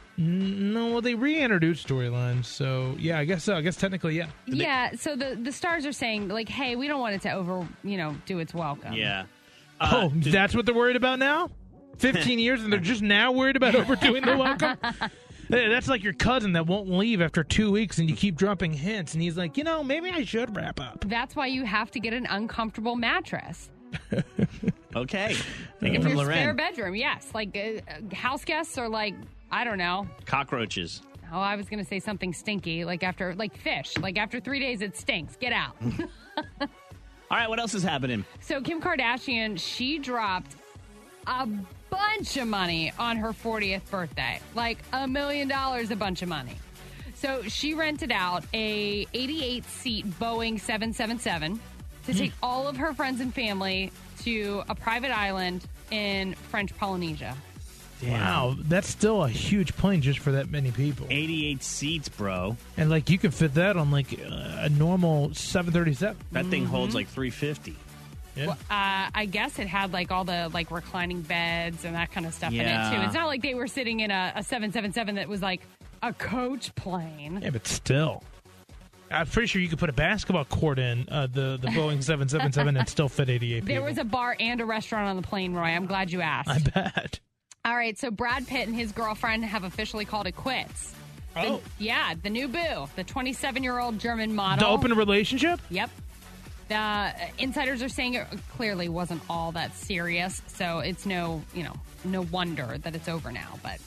No, well, they reintroduced storylines, so yeah, I guess so. I guess technically, yeah. Yeah, so the stars are saying, like, hey, we don't want it to do its welcome. Yeah. That's what they're worried about now? 15 years, and they're just now worried about overdoing the welcome? Hey, that's like your cousin that won't leave after 2 weeks, and you keep dropping hints, and he's like, maybe I should wrap up. That's why you have to get an uncomfortable mattress. Okay. Take it In from your Loren. spare bedroom, yes. Like, house guests are like, I don't know. Cockroaches. Oh, I was going to say something stinky, like fish. Like, after 3 days, it stinks. Get out. All right, what else is happening? So, Kim Kardashian, she dropped a bunch of money on her 40th birthday. Like, $1 million, a bunch of money. So, she rented out a 88-seat Boeing 777 to take all of her friends and family to a private island in French Polynesia. Damn. Wow, that's still a huge plane just for that many people. 88 seats, bro. And, like, you can fit that on, like, a normal 737. That thing holds, like, 350. Yeah. Well, I guess it had, like, all the, like, reclining beds and that kind of stuff in it, too. It's not like they were sitting in a 777 that was, like, a coach plane. Yeah, but still. I'm pretty sure you could put a basketball court in the Boeing 777 and still fit 88 people. There was a bar and a restaurant on the plane, Roy. I'm glad you asked. I bet. All right, so Brad Pitt and his girlfriend have officially called it quits. Oh. The new boo, the 27-year-old German model. The open relationship? Yep. The insiders are saying it clearly wasn't all that serious, so it's no wonder that it's over now. But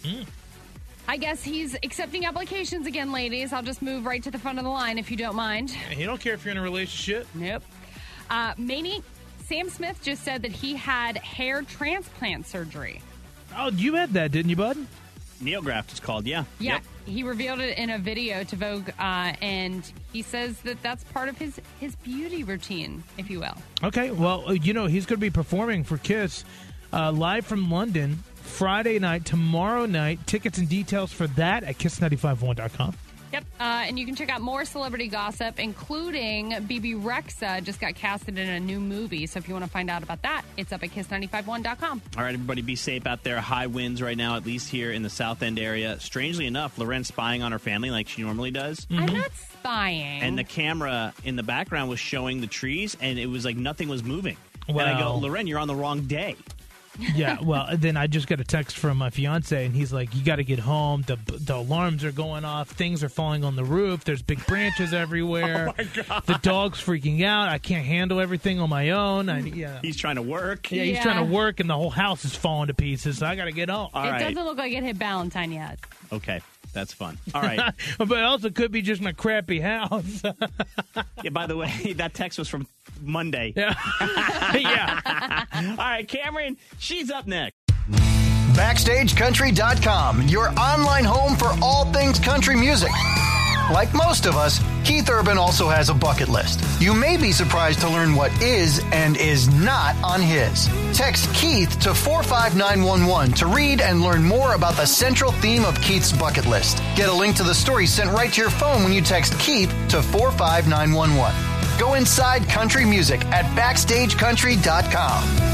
I guess he's accepting applications again, ladies. I'll just move right to the front of the line if you don't mind. He don't care if you're in a relationship. Nope. Manny, Sam Smith just said that he had hair transplant surgery. Oh, you had that, didn't you, bud? Neograft is called, yeah. Yeah, Yep. he revealed it in a video to Vogue, and he says that that's part of his beauty routine, if you will. Okay, well, he's going to be performing for KISS live from London Friday night, tomorrow night. Tickets and details for that at kiss951.com. Yep, and you can check out more celebrity gossip, including BB Rexa just got casted in a new movie. So if you want to find out about that, it's up at kiss951.com. All right, everybody, be safe out there. High winds right now, at least here in the South End area. Strangely enough, Loren's spying on her family like she normally does. I'm not spying. And the camera in the background was showing the trees, and it was like nothing was moving. Wow. And I go, Loren, you're on the wrong day. Yeah, well, then I just got a text from my fiance, and he's like, you got to get home. The alarms are going off. Things are falling on the roof. There's big branches everywhere. Oh, my God. The dog's freaking out. I can't handle everything on my own. He's trying to work. Yeah, he's trying to work, and the whole house is falling to pieces, so I got to get home. All it right. doesn't look like it hit Valentine yet. Okay, that's fun. All right. But it also could be just my crappy house. Yeah, by the way, that text was from Monday. Yeah. Yeah. All right, Cameron, she's up next. BackstageCountry.com, your online home for all things country music. Like most of us, Keith Urban also has a bucket list. You may be surprised to learn what is and is not on his. Text Keith to 45911 to read and learn more about the central theme of Keith's bucket list. Get a link to the story sent right to your phone when you text Keith to 45911. Go inside country music at BackstageCountry.com.